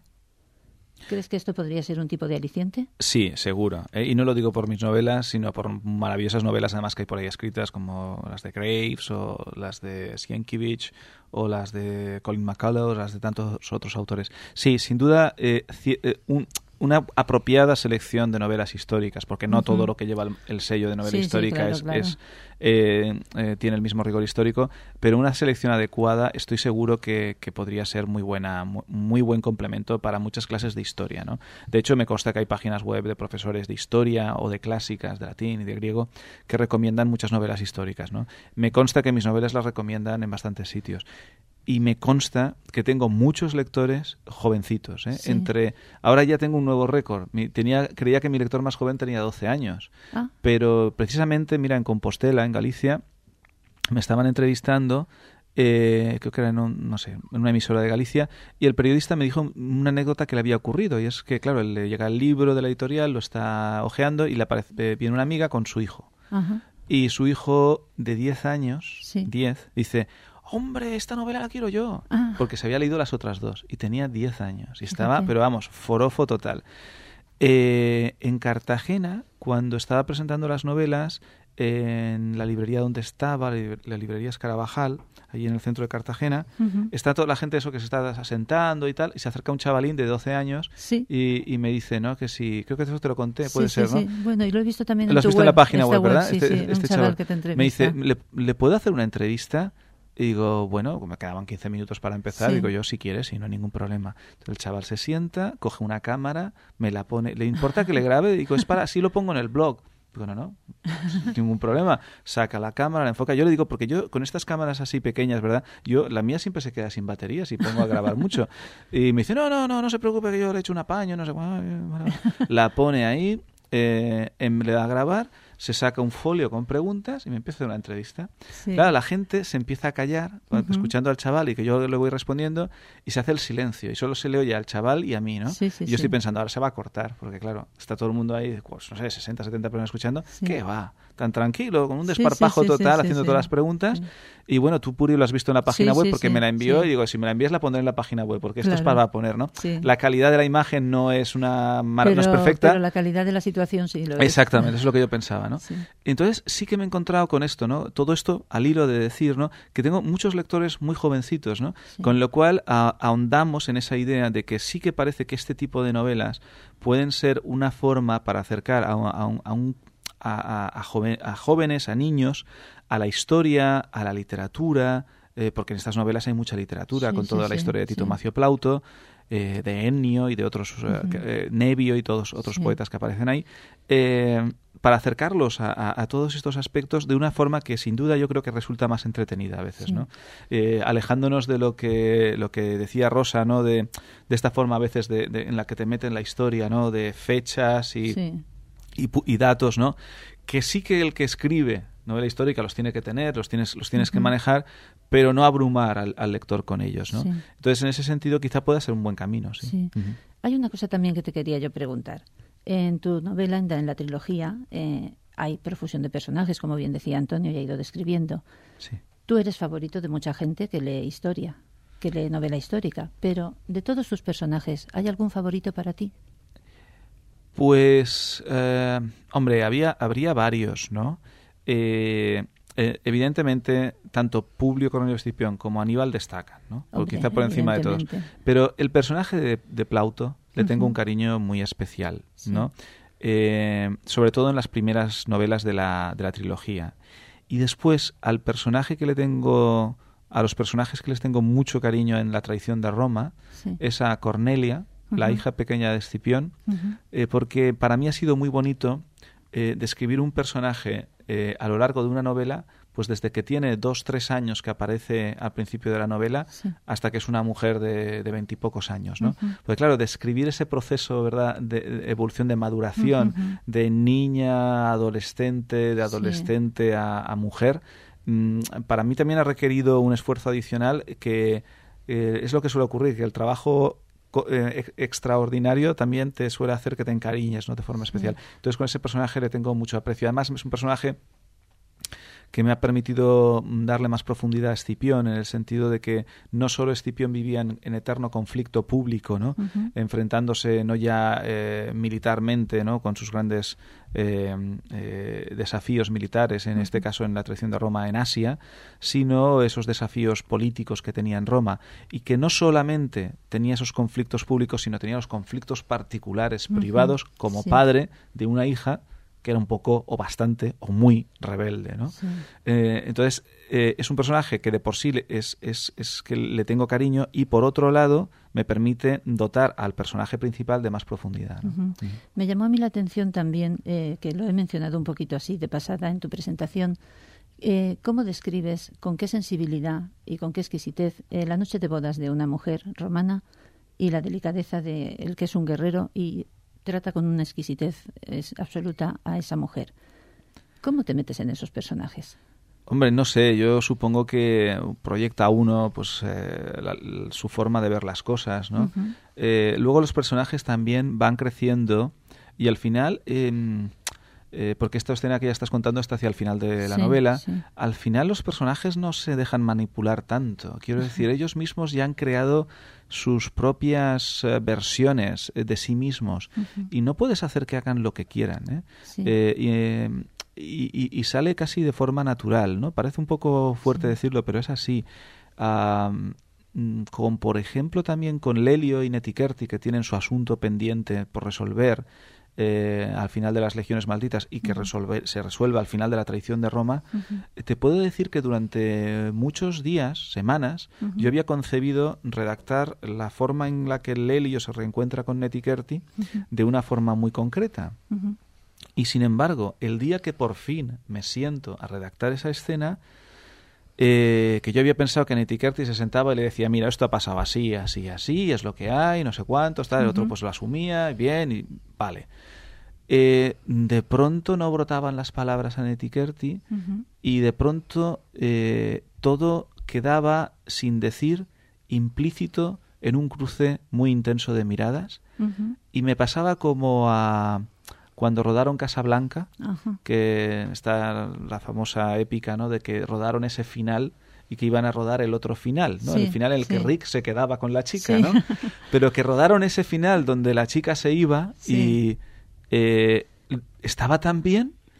¿Crees que esto podría ser un tipo de aliciente? Sí, seguro. ¿eh? Y no lo digo por mis novelas, sino por maravillosas novelas además que hay por ahí escritas, como las de Graves o las de Sienkiewicz o las de Colin McCullough o las de tantos otros autores. Sí, sin duda, eh, eh, un... una apropiada selección de novelas históricas, porque no uh-huh. todo lo que lleva el, el sello de novela sí, histórica sí, claro, es, claro. es eh, eh, tiene el mismo rigor histórico, pero una selección adecuada estoy seguro que, que podría ser muy buena, muy, muy buen complemento para muchas clases de historia, ¿no? De hecho, me consta que hay páginas web de profesores de historia o de clásicas, de latín y de griego, que recomiendan muchas novelas históricas, ¿no? Me consta que mis novelas las recomiendan en bastantes sitios. Y me consta que tengo muchos lectores jovencitos, ¿eh? Sí. Entre ahora ya tengo un nuevo récord. Mi, tenía, creía que mi lector más joven tenía doce años. Ah. Pero precisamente, mira, en Compostela, en Galicia, me estaban entrevistando, eh, creo que era en, un, no sé, en una emisora de Galicia, y el periodista me dijo una anécdota que le había ocurrido, y es que, claro, él le llega el libro de la editorial, lo está hojeando, y le aparece, viene una amiga con su hijo. Ajá. Y su hijo de diez años, sí. diez, dice... hombre, esta novela la quiero yo, ah. porque se había leído las otras dos y tenía diez años y estaba, okay. pero vamos, forofo total. Eh, en Cartagena, cuando estaba presentando las novelas en la librería donde estaba, la librería Escarabajal, allí en el centro de Cartagena, uh-huh. está toda la gente eso que se está asentando y tal, y se acerca un chavalín de doce años sí. y, y me dice, ¿no? Que sí, creo que eso te lo conté, puede sí, ser, sí, ¿no? Sí. Bueno, y lo he visto también en tu tu web. Lo has visto web, en la página web, web, ¿verdad? Sí, este sí, este un chaval, chaval que te entrevista. Me dice, ¿le, ¿le puedo hacer una entrevista? Y digo, bueno, me quedaban quince minutos para empezar. Sí. Digo, yo si quieres, y no hay ningún problema. Entonces el chaval se sienta, coge una cámara, me la pone. ¿Le importa que le grabe? Digo, es para, así lo pongo en el blog. Digo, no, no, ningún problema. Saca la cámara, la enfoca. Yo le digo, porque yo con estas cámaras así pequeñas, ¿verdad? Yo, la mía siempre se queda sin batería si pongo a grabar mucho. Y me dice, no, no, no, no se preocupe que yo le echo un apaño, no sé. La pone ahí, eh, le da a grabar, se saca un folio con preguntas y me empieza a hacer una entrevista. Sí. Claro, la gente se empieza a callar uh-huh. escuchando al chaval y que yo le voy respondiendo y se hace el silencio y solo se le oye al chaval y a mí, ¿no? Sí, sí, y yo sí. estoy pensando, ahora se va a cortar, porque claro, está todo el mundo ahí, pues, no sé, sesenta, setenta personas escuchando. Sí. ¿Qué va? Tan tranquilo, con un desparpajo sí, sí, sí, total, sí, haciendo sí, todas sí. las preguntas. Sí. Y bueno, tú, Puri, lo has visto en la página sí, web sí, porque sí, me la envió sí. y digo, si me la envías la pondré en la página web porque claro. esto es para poner, ¿no? Sí. La calidad de la imagen no es una mar- pero, no es perfecta. Pero la calidad de la situación sí lo es. Exactamente, eso es lo que yo pensaba. gustaba, ¿no? Sí. Entonces sí que me he encontrado con esto, ¿no? Todo esto al hilo de decir, ¿no? Que tengo muchos lectores muy jovencitos, ¿no? Sí. Con lo cual a, ahondamos en esa idea de que sí que parece que este tipo de novelas pueden ser una forma para acercar a, a, a, un, a, a, joven, a jóvenes, a niños, a la historia, a la literatura, eh, porque en estas novelas hay mucha literatura, sí, con toda sí, la historia de Tito sí. Macio Plauto, eh, de Ennio y de otros, uh-huh. eh, Nevio y todos otros sí. poetas que aparecen ahí, eh, para acercarlos a, a, a todos estos aspectos de una forma que sin duda yo creo que resulta más entretenida a veces, sí. ¿no? Eh, alejándonos de lo que lo que decía Rosa, ¿no? De, de esta forma a veces de, de, en la que te meten la historia, ¿no? De fechas y, sí. y, y datos, ¿no? Que sí que el que escribe novela histórica los tiene que tener, los tienes, los tienes uh-huh. que manejar, pero no abrumar al, al lector con ellos, ¿no? Sí. Entonces, en ese sentido, quizá pueda ser un buen camino, sí. sí. Uh-huh. Hay una cosa también que te quería yo preguntar. En tu novela, en la, en la trilogía, eh, hay profusión de personajes, como bien decía Antonio, y ha ido describiendo. Sí. Tú eres favorito de mucha gente que lee historia, que lee novela histórica, pero de todos tus personajes, ¿hay algún favorito para ti? Pues, eh, hombre, había, habría varios, ¿no? Eh, eh, evidentemente, tanto Publio Cornelio Escipión como Aníbal destacan, ¿no? O quizá por encima de todos. Pero el personaje de, de Plauto le uh-huh. tengo un cariño muy especial, sí. ¿no? Eh, sobre todo en las primeras novelas de la, de la trilogía. Y después, al personaje que le tengo, a los personajes que les tengo mucho cariño en La traición de Roma, sí. es a Cornelia, uh-huh. la hija pequeña de Escipión, uh-huh. eh, porque para mí ha sido muy bonito eh, describir un personaje Eh, a lo largo de una novela, pues desde que tiene dos, tres años que aparece al principio de la novela sí. hasta que es una mujer de veintipocos años, ¿no? Uh-huh. Pues claro, describir ese proceso, ¿verdad?, de evolución, de maduración, uh-huh. de niña a adolescente, de adolescente sí. a, a mujer, mmm, para mí también ha requerido un esfuerzo adicional que eh, es lo que suele ocurrir, que el trabajo Eh, extraordinario también te suele hacer que te encariñes, ¿no?, de forma especial. Entonces con ese personaje le tengo mucho aprecio. Además es un personaje que me ha permitido darle más profundidad a Escipión, en el sentido de que no solo Escipión vivía en, en eterno conflicto público, ¿no?, uh-huh. enfrentándose no ya eh, militarmente, ¿no?, con sus grandes eh, eh, desafíos militares, en uh-huh. este caso en la traición de Roma en Asia, sino esos desafíos políticos que tenía en Roma, y que no solamente tenía esos conflictos públicos, sino tenía los conflictos particulares, uh-huh. privados, como sí. padre de una hija que era un poco o bastante o muy rebelde, ¿no? Sí. Eh, entonces, eh, es un personaje que de por sí es, es, es que le tengo cariño, y por otro lado me permite dotar al personaje principal de más profundidad, ¿no? Uh-huh. Uh-huh. Me llamó a mí la atención también, eh, que lo he mencionado un poquito así de pasada en tu presentación, eh, cómo describes, con qué sensibilidad y con qué exquisitez eh, la noche de bodas de una mujer romana y la delicadeza de el que es un guerrero, y trata con una exquisitez es absoluta a esa mujer. ¿Cómo te metes en esos personajes? Hombre, no sé, yo supongo que proyecta uno pues eh, la, su forma de ver las cosas, ¿no? Uh-huh. Eh, luego los personajes también van creciendo y al final, eh, eh, porque esta escena que ya estás contando está hacia el final de la sí, novela, sí. al final los personajes no se dejan manipular tanto. Quiero uh-huh. decir, ellos mismos ya han creado sus propias uh, versiones eh, de sí mismos uh-huh. y no puedes hacer que hagan lo que quieran, ¿eh? Sí. Eh, y, eh, y, y, y sale casi de forma natural, ¿no? Parece un poco fuerte sí. decirlo, pero es así. Uh, con, por ejemplo, también con Lelio y Netiquerti, que tienen su asunto pendiente por resolver eh, al final de las Legiones Malditas y que uh-huh. resolve, se resuelve al final de la traición de Roma, uh-huh. te puedo decir que durante muchos días, semanas, uh-huh. yo había concebido redactar la forma en la que Lelio se reencuentra con Netiquerti uh-huh. de una forma muy concreta. Uh-huh. Y sin embargo, el día que por fin me siento a redactar esa escena, eh, que yo había pensado que Netiquerti se sentaba y le decía, mira, esto ha pasado así, así, así, es lo que hay, no sé cuánto, está, el uh-huh. otro pues lo asumía, bien, y vale. Eh, de pronto no brotaban las palabras a Netiquerti uh-huh. y de pronto eh, todo quedaba sin decir, implícito en un cruce muy intenso de miradas uh-huh. y me pasaba como a cuando rodaron Casablanca, uh-huh. que está la famosa épica, ¿no?, de que rodaron ese final y que iban a rodar el otro final, ¿no? Sí, el final en el sí. que Rick se quedaba con la chica, sí. ¿no? Pero que rodaron ese final donde la chica se iba sí. y eh, estaba tan bien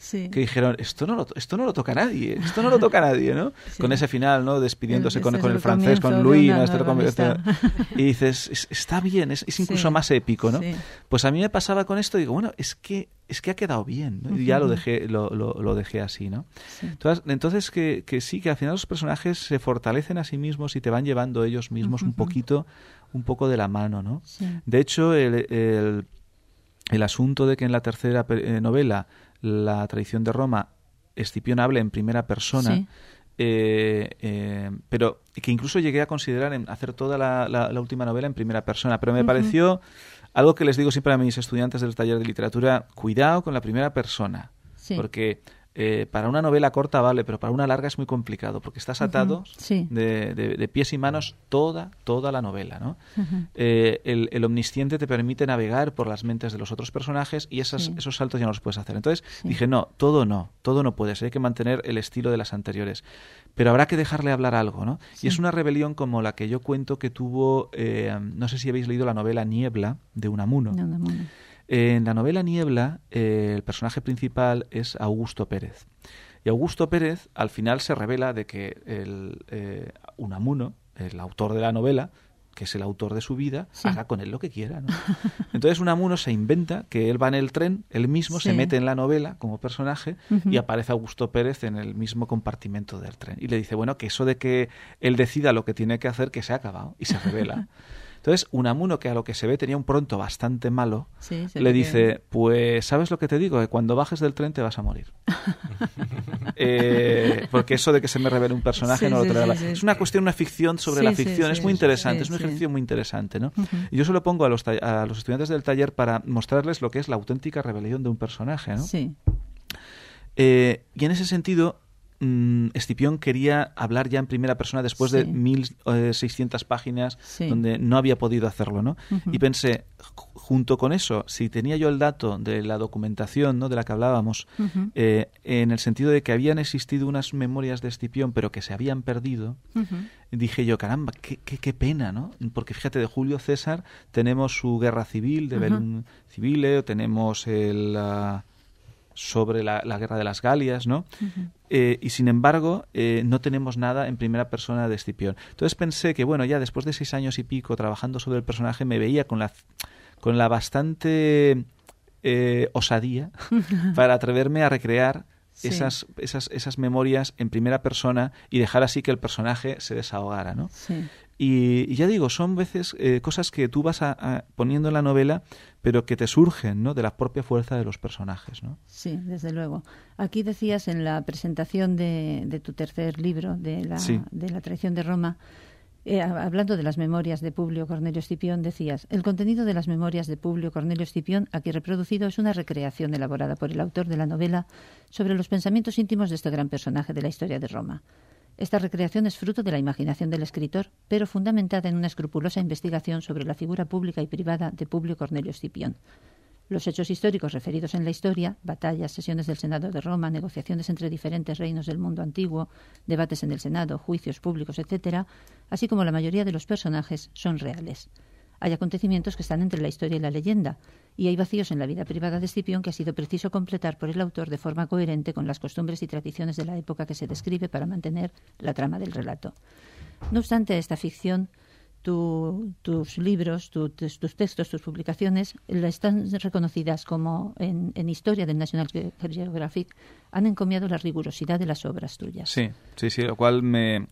sí. que dijeron, esto no, lo, esto no lo toca nadie, esto no lo toca nadie, ¿no? Sí. Con ese final, ¿no? Despidiéndose con, con el, el francés, con Louis, ¿no? Este con, este, y dices, está bien, es, es incluso sí. más épico, ¿no? Sí. Pues a mí me pasaba con esto, digo, bueno, es que es que ha quedado bien, ¿no? Y ya lo dejé lo, lo, lo dejé así, ¿no? Sí. Entonces, entonces que, que sí, que al final los personajes se fortalecen a sí mismos y te van llevando ellos mismos uh-huh. un poquito, un poco de la mano, ¿no? Sí. De hecho, el, el, el asunto de que en la tercera novela, La traición de Roma, Escipión hable en primera persona, sí. eh, eh, pero que incluso llegué a considerar en hacer toda la, la, la última novela en primera persona, pero me uh-huh. pareció... Algo que les digo siempre a mis estudiantes del taller de literatura, cuidado con la primera persona, sí. porque eh, para una novela corta vale, pero para una larga es muy complicado, porque estás atado uh-huh. sí. de, de, de pies y manos toda, toda la novela, ¿no? Uh-huh. Eh, el, el omnisciente te permite navegar por las mentes de los otros personajes y esas, sí. esos saltos ya no los puedes hacer. Entonces sí. dije, no, todo no, todo no puede ser, hay que mantener el estilo de las anteriores. Pero habrá que dejarle hablar algo, ¿no? Sí. Y es una rebelión como la que yo cuento que tuvo, eh, no sé si habéis leído la novela Niebla, de Unamuno. De Unamuno. Eh, en la novela Niebla, eh, el personaje principal es Augusto Pérez. Y Augusto Pérez, al final, se revela de que el, eh, Unamuno, el autor de la novela, que es el autor de su vida, sí. haga con él lo que quiera, ¿no? Entonces Unamuno se inventa que él va en el tren, él mismo sí. se mete en la novela como personaje uh-huh. y aparece Augusto Pérez en el mismo compartimento del tren. Y le dice, bueno, que eso de que él decida lo que tiene que hacer, que se ha acabado. Y se revela. Entonces Unamuno, que a lo que se ve tenía un pronto bastante malo, sí, le dice, que... pues, ¿sabes lo que te digo? Que cuando bajes del tren te vas a morir. eh, porque eso de que se me revele un personaje sí, no lo trae. Sí, sí, es una cuestión, una ficción sobre sí, la ficción. Sí, es muy interesante, sí, es un ejercicio sí. muy interesante, ¿no? Uh-huh. Y yo se lo pongo a los, a los estudiantes del taller para mostrarles lo que es la auténtica rebelión de un personaje, ¿no? Sí. Eh, y en ese sentido... Escipión quería hablar ya en primera persona después sí. de mil seiscientas páginas sí. donde no había podido hacerlo, ¿no? Uh-huh. Y pensé, junto con eso, si tenía yo el dato de la documentación, ¿no? de la que hablábamos, uh-huh. eh, en el sentido de que habían existido unas memorias de Escipión pero que se habían perdido, uh-huh. dije yo, caramba, qué, qué, qué pena, ¿no? Porque fíjate, de Julio César tenemos su guerra civil, de uh-huh. Bellum Civile, tenemos el... Uh, sobre la, la guerra de las Galias, ¿no? Uh-huh. Eh, y sin embargo, eh, no tenemos nada en primera persona de Escipión. Entonces pensé que, bueno, ya después de seis años y pico trabajando sobre el personaje, me veía con la, con la bastante eh, osadía para atreverme a recrear sí. esas, esas, esas memorias en primera persona y dejar así que el personaje se desahogara, ¿no? Sí. Y, y ya digo, son veces eh, cosas que tú vas a, a, poniendo en la novela, pero que te surgen, ¿no? de la propia fuerza de los personajes, ¿no? Sí, desde luego. Aquí decías en la presentación de, de tu tercer libro, de la, sí. de la traición de Roma, eh, hablando de las memorias de Publio Cornelio Escipión, decías, el contenido de las memorias de Publio Cornelio Escipión, aquí reproducido, es una recreación elaborada por el autor de la novela sobre los pensamientos íntimos de este gran personaje de la historia de Roma. Esta recreación es fruto de la imaginación del escritor, pero fundamentada en una escrupulosa investigación sobre la figura pública y privada de Publio Cornelio Escipión. Los hechos históricos referidos en la historia, batallas, sesiones del Senado de Roma, negociaciones entre diferentes reinos del mundo antiguo, debates en el Senado, juicios públicos, etcétera, así como la mayoría de los personajes, son reales. Hay acontecimientos que están entre la historia y la leyenda, y hay vacíos en la vida privada de Escipión que ha sido preciso completar por el autor de forma coherente con las costumbres y tradiciones de la época que se describe para mantener la trama del relato. No obstante, esta ficción, tu, tus libros, tu, tus, tus textos, tus publicaciones, están reconocidas como en, en historia del National Geographic, han encomiado la rigurosidad de las obras tuyas. Sí, sí, sí, lo cual me...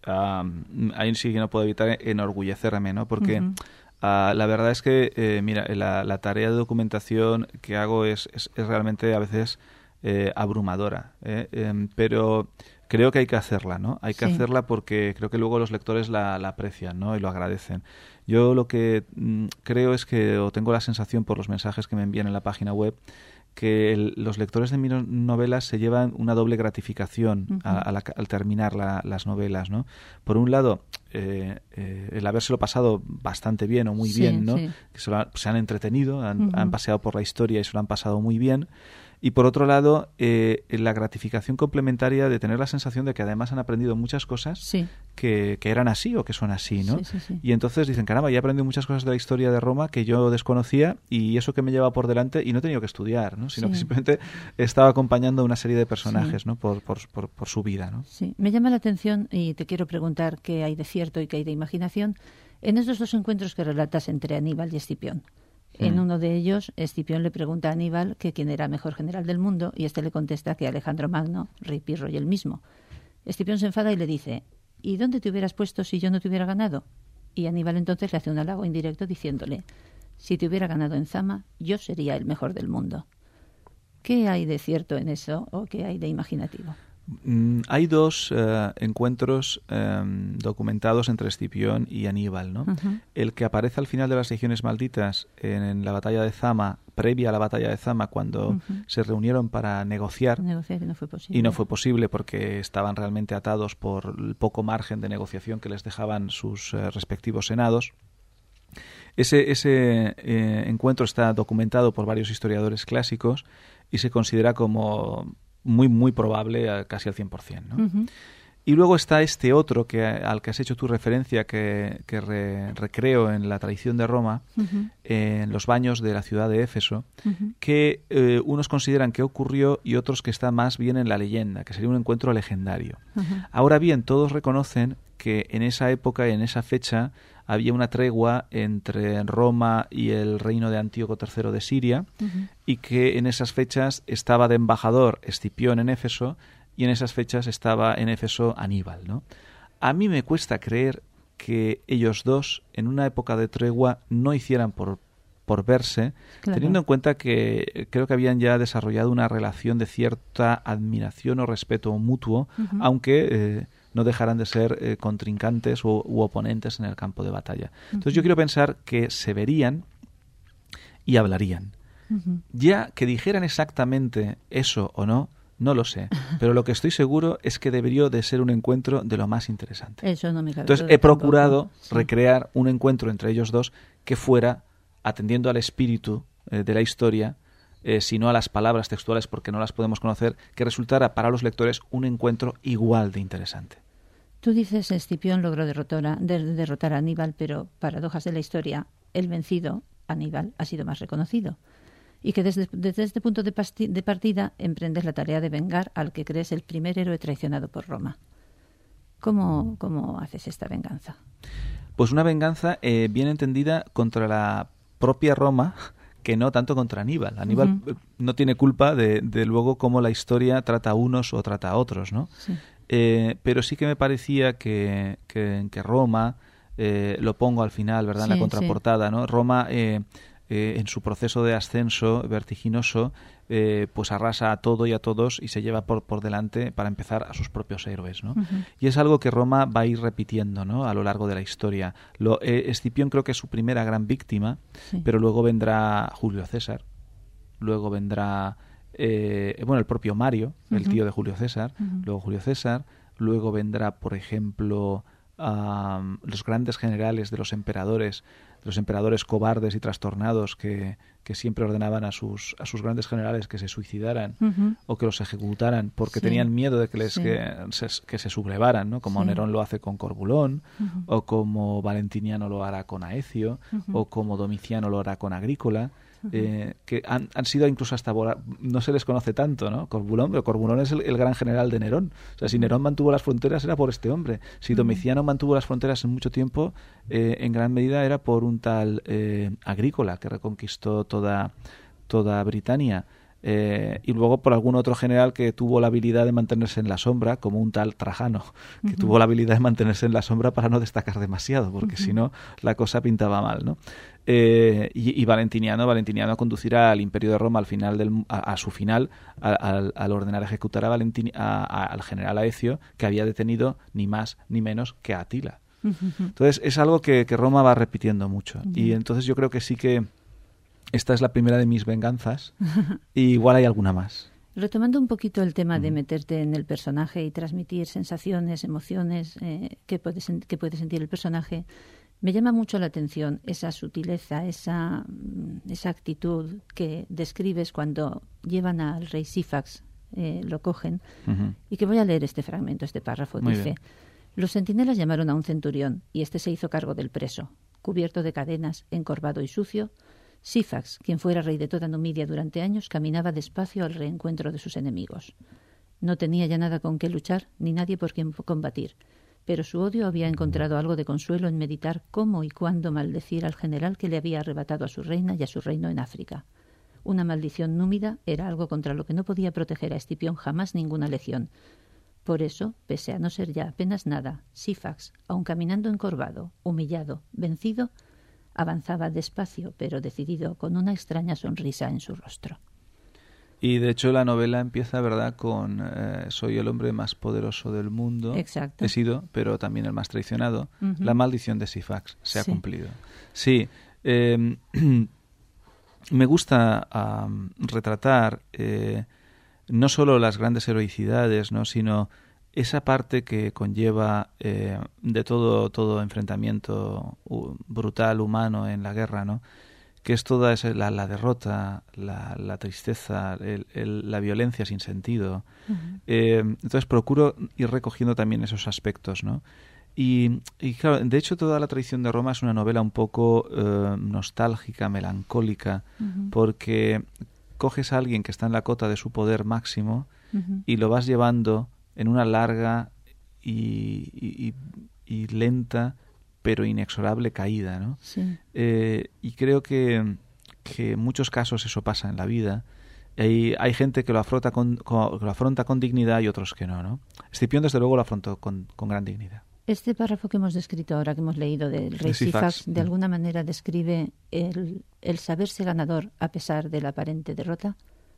Uh, ahí sí que no puedo evitar enorgullecerme, ¿no? Porque... Uh-huh. Uh, la verdad es que, eh, mira, la, la tarea de documentación que hago es, es, es realmente a veces eh, abrumadora, ¿eh? Eh, pero creo que hay que hacerla, ¿no? Hay que sí. hacerla porque creo que luego los lectores la, la aprecian, ¿no? Y lo agradecen. Yo lo que mm, creo es que, o tengo la sensación por los mensajes que me envían en la página web, que el, los lectores de mis novelas se llevan una doble gratificación uh-huh. a, a la, al terminar la, las novelas, ¿no? Por un lado, eh, eh, el habérselo pasado bastante bien o muy sí, bien, ¿no? Sí. Que se, lo han, se han entretenido, han, uh-huh. han paseado por la historia y se lo han pasado muy bien. y por otro lado eh, la gratificación complementaria de tener la sensación de que además han aprendido muchas cosas sí. que, que eran así o que son así, ¿no? Sí, sí, sí. Y entonces dicen, caramba, ya he aprendido muchas cosas de la historia de Roma que yo desconocía y eso que me lleva por delante y no he tenido que estudiar, ¿no? Sino sí. que simplemente estaba acompañando a una serie de personajes, sí. ¿no? Por, por, por, por su vida, ¿no? Sí, me llama la atención y te quiero preguntar qué hay de cierto y qué hay de imaginación en estos dos encuentros que relatas entre Aníbal y Escipión. En uno de ellos, Escipión le pregunta a Aníbal que quién era el mejor general del mundo y este le contesta que Alejandro Magno, rey Pirro y él mismo. Escipión se enfada y le dice, ¿y dónde te hubieras puesto si yo no te hubiera ganado? Y Aníbal entonces le hace un halago indirecto diciéndole, si te hubiera ganado en Zama, yo sería el mejor del mundo. ¿Qué hay de cierto en eso o qué hay de imaginativo? Mm, hay dos uh, encuentros um, documentados entre Escipión y Aníbal, ¿no? Uh-huh. El que aparece al final de las Legiones Malditas en, en la batalla de Zama, previa a la batalla de Zama, cuando uh-huh. se reunieron para negociar, negociar y no fue posible. Y no fue posible porque estaban realmente atados por el poco margen de negociación que les dejaban sus uh, respectivos senados. Ese, ese eh, encuentro está documentado por varios historiadores clásicos y se considera como muy, muy probable, casi al cien por ciento, ¿no? Uh-huh. Y luego está este otro que al que has hecho tu referencia, que, que re, recreo en la tradición de Roma, uh-huh. en los baños de la ciudad de Éfeso, uh-huh. que eh, unos consideran que ocurrió y otros que está más bien en la leyenda, que sería un encuentro legendario. Uh-huh. Ahora bien, todos reconocen que en esa época y en esa fecha había una tregua entre Roma y el reino de Antíoco tercero de Siria, uh-huh. y que en esas fechas estaba de embajador Escipión en Éfeso y en esas fechas estaba en Éfeso Aníbal, ¿no? A mí me cuesta creer que ellos dos en una época de tregua no hicieran por, por verse, claro. teniendo en cuenta que creo que habían ya desarrollado una relación de cierta admiración o respeto mutuo, uh-huh. aunque eh, no dejarán de ser eh, contrincantes u, u oponentes en el campo de batalla. Entonces uh-huh. yo quiero pensar que se verían y hablarían. Uh-huh. Ya que dijeran exactamente eso o no, no lo sé, pero lo que estoy seguro es que debería de ser un encuentro de lo más interesante. Eso no me cabe. Entonces he procurado sí. recrear un encuentro entre ellos dos que fuera, atendiendo al espíritu eh, de la historia, eh, sino a las palabras textuales porque no las podemos conocer, que resultara para los lectores un encuentro igual de interesante. Tú dices Escipión logró derrotar a, de, derrotar a Aníbal, pero paradojas de la historia, el vencido, Aníbal, ha sido más reconocido. Y que desde, desde este punto de, pasti- de partida emprendes la tarea de vengar al que crees el primer héroe traicionado por Roma. ¿Cómo, cómo haces esta venganza? Pues una venganza eh, bien entendida contra la propia Roma, que no tanto contra Aníbal. Aníbal uh-huh. no tiene culpa de, de luego cómo la historia trata a unos o trata a otros, ¿no? Sí. Eh, pero sí que me parecía que, que, que Roma, eh, lo pongo al final, ¿verdad? Sí, en la contraportada, sí. ¿no? Roma... Eh, Eh, en su proceso de ascenso vertiginoso, eh, pues arrasa a todo y a todos y se lleva por, por delante, para empezar, a sus propios héroes, ¿no? Uh-huh. Y es algo que Roma va a ir repitiendo, ¿no? A lo largo de la historia. Lo, eh, Escipión creo que es su primera gran víctima, sí. pero luego vendrá Julio César, luego vendrá eh, bueno, el propio Mario, uh-huh. el tío de Julio César, uh-huh. luego Julio César, luego vendrá, por ejemplo, um, los grandes generales de los emperadores, los emperadores cobardes y trastornados que, que siempre ordenaban a sus a sus grandes generales que se suicidaran uh-huh. o que los ejecutaran porque sí. tenían miedo de que les sí. que, se, que se sublevaran, ¿no? Como sí. Nerón lo hace con Corbulón, uh-huh. o como Valentiniano lo hará con Aecio, uh-huh. o como Domiciano lo hará con Agrícola. Uh-huh. Eh, que han, han sido incluso hasta volar, no se les conoce tanto, ¿no? Corbulón, pero Corbulón es el, el gran general de Nerón. O sea, si Nerón mantuvo las fronteras era por este hombre. Si Domiciano uh-huh. mantuvo las fronteras en mucho tiempo, eh, en gran medida era por un tal eh, Agrícola que reconquistó toda toda Britania. Eh, y luego por algún otro general que tuvo la habilidad de mantenerse en la sombra, como un tal Trajano, que uh-huh. tuvo la habilidad de mantenerse en la sombra para no destacar demasiado, porque uh-huh. si no la cosa pintaba mal, ¿no? Eh, y, y Valentiniano, Valentiniano conducirá al Imperio de Roma al final del, a, a su final, a, a, al ordenar ejecutar a Valentin, a, a, al general Aecio, que había detenido ni más ni menos que a Atila. Uh-huh. Entonces es algo que, que Roma va repitiendo mucho. Uh-huh. Y entonces yo creo que sí que esta es la primera de mis venganzas y igual hay alguna más. Retomando un poquito el tema de meterte en el personaje y transmitir sensaciones, emociones eh, que, puede, que puede sentir el personaje, Me llama mucho la atención esa sutileza, esa, esa actitud que describes cuando llevan al rey Sífax, eh, lo cogen, uh-huh. y que voy a leer este fragmento, este párrafo. Muy dice, bien. Los centinelas llamaron a un centurión y este se hizo cargo del preso. Cubierto de cadenas, encorvado y sucio, Sífax, quien fuera rey de toda Numidia durante años, caminaba despacio al reencuentro de sus enemigos. No tenía ya nada con qué luchar, ni nadie por quien combatir, pero su odio había encontrado algo de consuelo en meditar cómo y cuándo maldecir al general que le había arrebatado a su reina y a su reino en África. Una maldición númida era algo contra lo que no podía proteger a Escipión jamás ninguna legión. Por eso, pese a no ser ya apenas nada, Sífax, aun caminando encorvado, humillado, vencido, avanzaba despacio pero decidido, con una extraña sonrisa en su rostro. Y de hecho la novela empieza, ¿verdad?, con eh, soy el hombre más poderoso del mundo. Exacto. He sido, pero también el más traicionado. Uh-huh. La maldición de Sífax se ha sí. cumplido. Sí, eh, me gusta um, retratar eh, no solo las grandes heroicidades, ¿no?, sino esa parte que conlleva eh, de todo, todo enfrentamiento uh, brutal humano en la guerra, ¿no?, que es toda esa, la, la derrota, la, la tristeza, el, el, la violencia sin sentido. Uh-huh. Eh, entonces procuro ir recogiendo también esos aspectos, ¿no? Y, y claro, de hecho toda la tradición de Roma es una novela un poco eh, nostálgica, melancólica, uh-huh. porque coges a alguien que está en la cota de su poder máximo uh-huh. y lo vas llevando en una larga y, y, y lenta pero inexorable caída, ¿no? Sí. Eh, y creo que, que en muchos casos eso pasa en la vida. Hay, hay gente que lo afronta con, con, que lo afronta con dignidad y otros que no, ¿no? Escipión, desde luego, lo afrontó con, con gran dignidad. Este párrafo que hemos descrito ahora, que hemos leído del rey Sífax, de alguna manera describe el, el saberse ganador a pesar de la aparente derrota.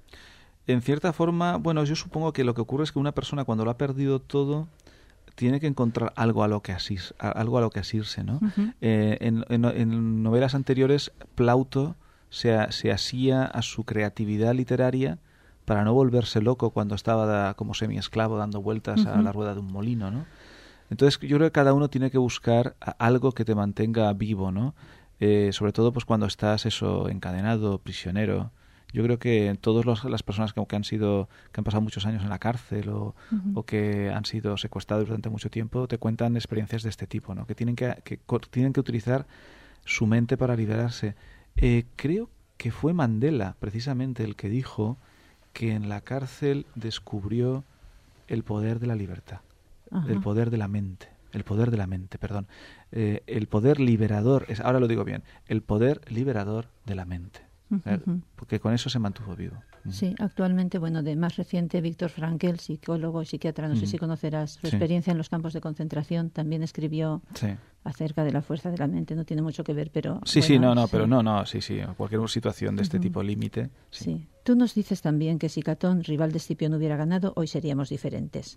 En cierta forma, bueno, yo supongo que lo que ocurre es que una persona cuando lo ha perdido todo tiene que encontrar algo a lo que asir, algo a lo que asirse, ¿no? Uh-huh. Eh, en, en, en novelas anteriores, Plauto se, se asía a su creatividad literaria para no volverse loco cuando estaba da, como semiesclavo dando vueltas uh-huh. a la rueda de un molino, ¿no? Entonces yo creo que cada uno tiene que buscar algo que te mantenga vivo, ¿no? Eh, sobre todo pues cuando estás eso encadenado, prisionero. Yo creo que todas las personas que, que han sido que han pasado muchos años en la cárcel o, uh-huh. o que han sido secuestrados durante mucho tiempo te cuentan experiencias de este tipo, ¿no? Que tienen que, que tienen que utilizar su mente para liberarse. Eh, creo que fue Mandela precisamente el que dijo que en la cárcel descubrió el poder de la libertad, uh-huh. el poder de la mente, el poder de la mente, perdón, eh, el poder liberador. Es, ahora lo digo bien, el poder liberador de la mente. Uh-huh. Porque con eso se mantuvo vivo. Sí, actualmente, bueno, de más reciente, Víctor Frankl, psicólogo y psiquiatra, no uh-huh. sé si conocerás su sí. experiencia en los campos de concentración, también escribió sí. acerca de la fuerza de la mente. No tiene mucho que ver, pero... Sí, bueno, sí, no, no, sí. pero no, no, sí, sí, cualquier situación de este uh-huh. tipo límite. Sí. sí. Tú nos dices también que si Catón, rival de Escipión, hubiera ganado, hoy seríamos diferentes.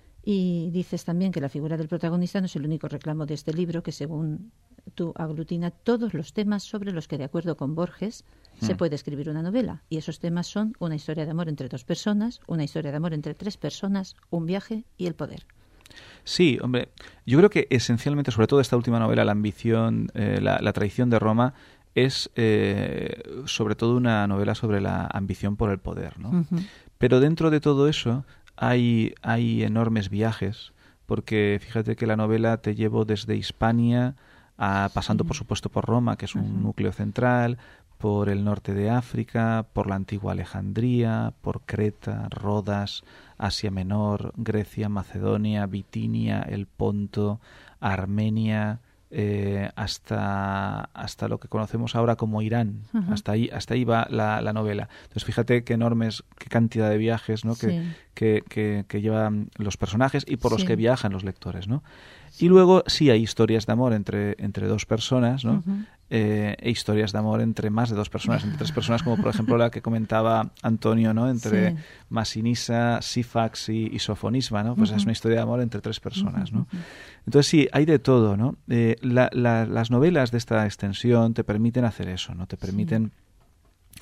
Y dices también que la figura del protagonista no es el único reclamo de este libro, que según tú aglutina todos los temas sobre los que, de acuerdo con Borges, mm. se puede escribir una novela. Y esos temas son una historia de amor entre dos personas, una historia de amor entre tres personas, un viaje y el poder. Sí, hombre, yo creo que esencialmente, sobre todo esta última novela, La ambición, eh, la, la traición de Roma, es eh, sobre todo una novela sobre la ambición por el poder, ¿no? Uh-huh. Pero dentro de todo eso hay, hay enormes viajes, porque fíjate que la novela te llevó desde Hispania, a, pasando sí. por supuesto por Roma, que es un uh-huh. núcleo central, por el norte de África, por la antigua Alejandría, por Creta, Rodas, Asia Menor, Grecia, Macedonia, Bitinia, el Ponto, Armenia, eh, hasta hasta lo que conocemos ahora como Irán. Uh-huh. Hasta ahí hasta ahí va la, la novela. Entonces fíjate qué enormes, qué cantidad de viajes, ¿no? Sí. que, que, que, que llevan los personajes y por sí. los que viajan los lectores, ¿no? Y luego sí hay historias de amor entre, entre dos personas, ¿no? Uh-huh. Eh, e historias de amor entre más de dos personas, entre tres personas, como por ejemplo la que comentaba Antonio, ¿no? Entre sí. Masinisa, Sífax y, y Sofonisba, ¿no? Pues uh-huh. es una historia de amor entre tres personas, ¿no? Uh-huh. Entonces sí, hay de todo, ¿no? Eh, la, la, las novelas de esta extensión te permiten hacer eso, ¿no? Te permiten... Sí.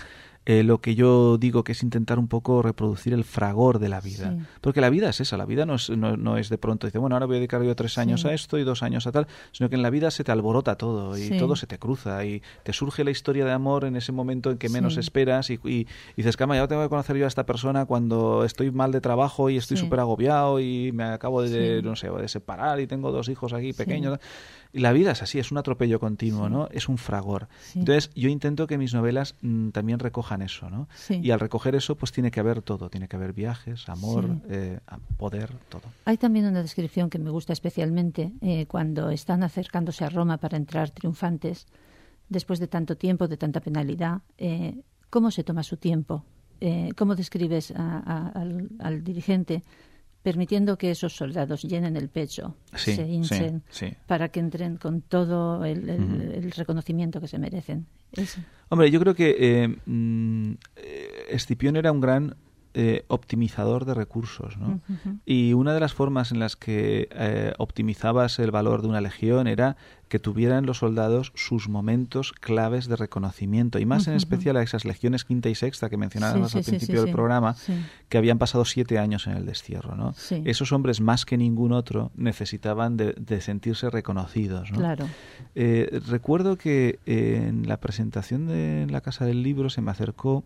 eh, lo que yo digo que es intentar un poco reproducir el fragor de la vida. Sí. Porque la vida es esa, la vida no es, no, no es de pronto, dice, bueno, ahora voy a dedicar yo tres años sí. a esto y dos años a tal, sino que en la vida se te alborota todo y sí. todo se te cruza y te surge la historia de amor en ese momento en que menos sí. esperas y, y, y dices, cama, ya tengo que conocer yo a esta persona cuando estoy mal de trabajo y estoy súper sí. agobiado y me acabo de, sí. no sé, de separar y tengo dos hijos aquí pequeños. Sí. Y la vida es así, es un atropello continuo, sí. ¿no? Es un fragor. Sí. Entonces, yo intento que mis novelas mm, también recojan eso, ¿no? Sí. Y al recoger eso, pues tiene que haber todo. Tiene que haber viajes, amor, sí. eh, poder, todo. Hay también una descripción que me gusta especialmente eh, cuando están acercándose a Roma para entrar triunfantes, después de tanto tiempo, de tanta penalidad. Eh, ¿Cómo se toma su tiempo? Eh, ¿Cómo describes a, a, al, al dirigente permitiendo que esos soldados llenen el pecho, sí, se hinchen, sí, sí. para que entren con todo el, el, uh-huh. el reconocimiento que se merecen? Eso. Hombre, yo creo que eh, mm, Escipión era un gran eh, optimizador de recursos, ¿no? Uh-huh. Y una de las formas en las que eh, optimizabas el valor de una legión era que tuvieran los soldados sus momentos claves de reconocimiento, y más uh-huh. en especial a esas legiones quinta y sexta que mencionábamos sí, sí, al principio sí, sí, del programa, sí. que habían pasado siete años en el destierro, ¿no? Sí. Esos hombres, más que ningún otro, necesitaban de, de sentirse reconocidos, ¿no? Claro. Eh, recuerdo que eh, en la presentación de la Casa del Libro se me acercó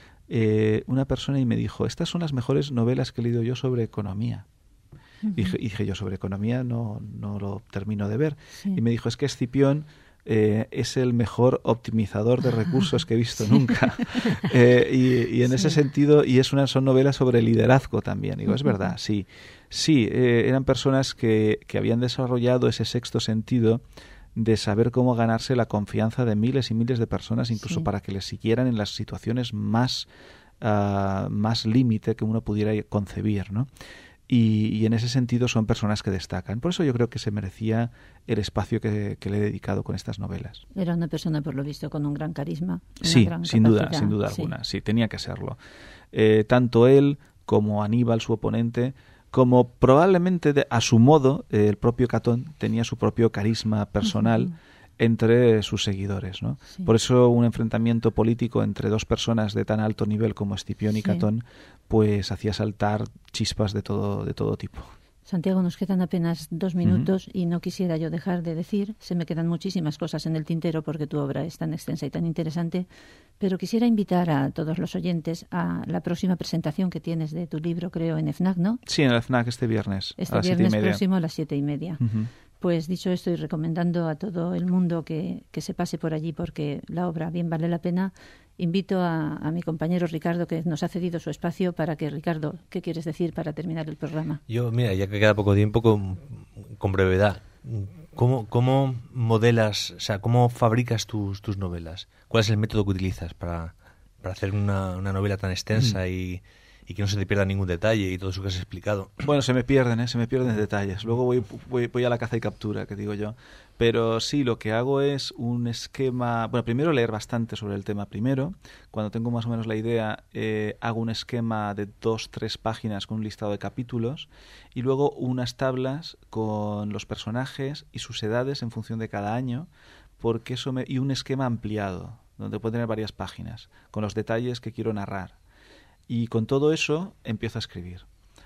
eh, una persona y me dijo, estas son las mejores novelas que he leído yo sobre economía. Uh-huh. Y, dije, y dije yo, sobre economía no, no lo termino de ver. Sí. Y me dijo, es que Escipión eh, es el mejor optimizador de recursos que he visto sí. nunca. eh, y, y en sí. ese sentido, y es una, son novelas sobre liderazgo también. Digo, uh-huh. es verdad, sí. Sí, eh, eran personas que, que habían desarrollado ese sexto sentido de saber cómo ganarse la confianza de miles y miles de personas, incluso sí. para que les siguieran en las situaciones más, uh, más límite que uno pudiera concebir, ¿no? Y, y en ese sentido son personas que destacan. Por eso yo creo que se merecía el espacio que, que le he dedicado con estas novelas. Era una persona, por lo visto, con un gran carisma. Una sí, gran sin capacidad. duda, sin duda sí. alguna. Sí, tenía que serlo. Eh, tanto él como Aníbal, su oponente, como probablemente de, a su modo, eh, el propio Catón tenía su propio carisma personal uh-huh. entre sus seguidores, ¿no? Sí. Por eso un enfrentamiento político entre dos personas de tan alto nivel como Escipión y sí. Catón, pues hacía saltar chispas de todo, de todo tipo. Santiago, nos quedan apenas dos minutos uh-huh. y no quisiera yo dejar de decir, se me quedan muchísimas cosas en el tintero porque tu obra es tan extensa y tan interesante, pero quisiera invitar a todos los oyentes a la próxima presentación que tienes de tu libro, creo, en FNAC, ¿no? Sí, en el FNAC este viernes. Este a las viernes siete y media. próximo a las siete y media. Uh-huh. Pues dicho esto y recomendando a todo el mundo que, que se pase por allí porque la obra bien vale la pena, invito a, a mi compañero Ricardo, que nos ha cedido su espacio, para que, Ricardo, ¿qué quieres decir para terminar el programa? Yo, mira, ya que queda poco tiempo, con, con brevedad, ¿cómo, cómo modelas, o sea, cómo fabricas tus, tus novelas? ¿Cuál es el método que utilizas para, para hacer una, una novela tan extensa mm. y... y que no se te pierda ningún detalle y todo eso que has explicado? Bueno, se me pierden, ¿eh? Se me pierden detalles. Luego voy, voy, voy a la caza y captura, que digo yo. Pero sí, lo que hago es un esquema... Bueno, primero leer bastante sobre el tema primero. Cuando tengo más o menos la idea, eh, hago un esquema de dos, tres páginas con un listado de capítulos y luego unas tablas con los personajes y sus edades en función de cada año, porque eso me... y un esquema ampliado, donde puedo tener varias páginas, con los detalles que quiero narrar. Y con todo eso empiezo a escribir.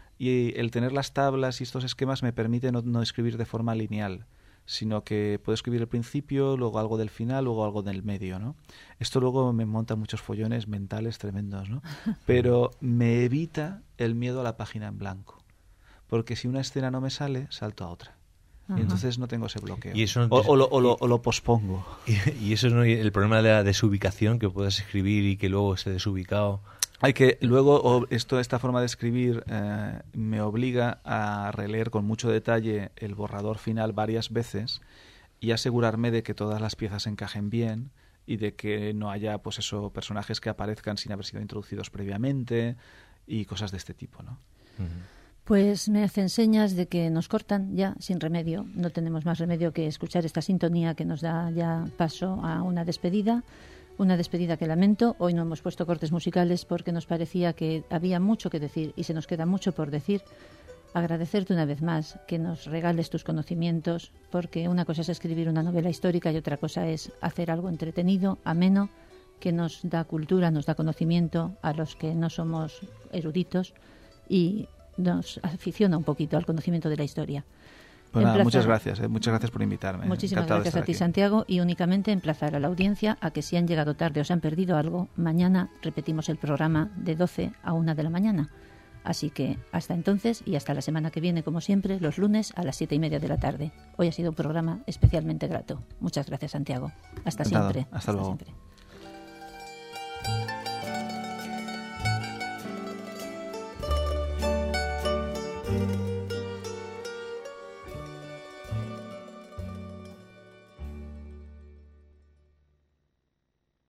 Y el tener las tablas y estos esquemas me permite no, no escribir de forma lineal, sino que puedo escribir el principio, luego algo del final, luego algo del medio, ¿no? Esto luego me monta muchos follones mentales tremendos, ¿no? Pero me evita el miedo a la página en blanco. Porque si una escena no me sale, salto a otra. Ajá. Y entonces no tengo ese bloqueo. ¿Y eso no te... o, o, lo, o, lo, o lo pospongo. Y, y eso es no, el problema de la desubicación, que puedas escribir y que luego esté desubicado. Hay que luego esto esta forma de escribir eh, me obliga a releer con mucho detalle el borrador final varias veces y asegurarme de que todas las piezas encajen bien y de que no haya, pues eso, personajes que aparezcan sin haber sido introducidos previamente y cosas de este tipo, ¿no? Uh-huh. Pues me hacen señas de que nos cortan ya sin remedio. No tenemos más remedio que escuchar esta sintonía que nos da ya paso a una despedida. Una despedida que lamento. Hoy no hemos puesto cortes musicales porque nos parecía que había mucho que decir y se nos queda mucho por decir. Agradecerte una vez más que nos regales tus conocimientos, porque una cosa es escribir una novela histórica y otra cosa es hacer algo entretenido, ameno, que nos da cultura, nos da conocimiento a los que no somos eruditos y nos aficiona un poquito al conocimiento de la historia. Pues nada, Emplazar... muchas gracias, eh, muchas gracias por invitarme. Muchísimas Encantado gracias a ti, aquí. Santiago, y únicamente emplazar a la audiencia a que si han llegado tarde o se han perdido algo, mañana repetimos el programa de doce a una de la mañana. Así que hasta entonces y hasta la semana que viene, como siempre, los lunes a las siete y media de la tarde. Hoy ha sido un programa especialmente grato. Muchas gracias, Santiago. Hasta Encantado. siempre. Hasta luego. Siempre.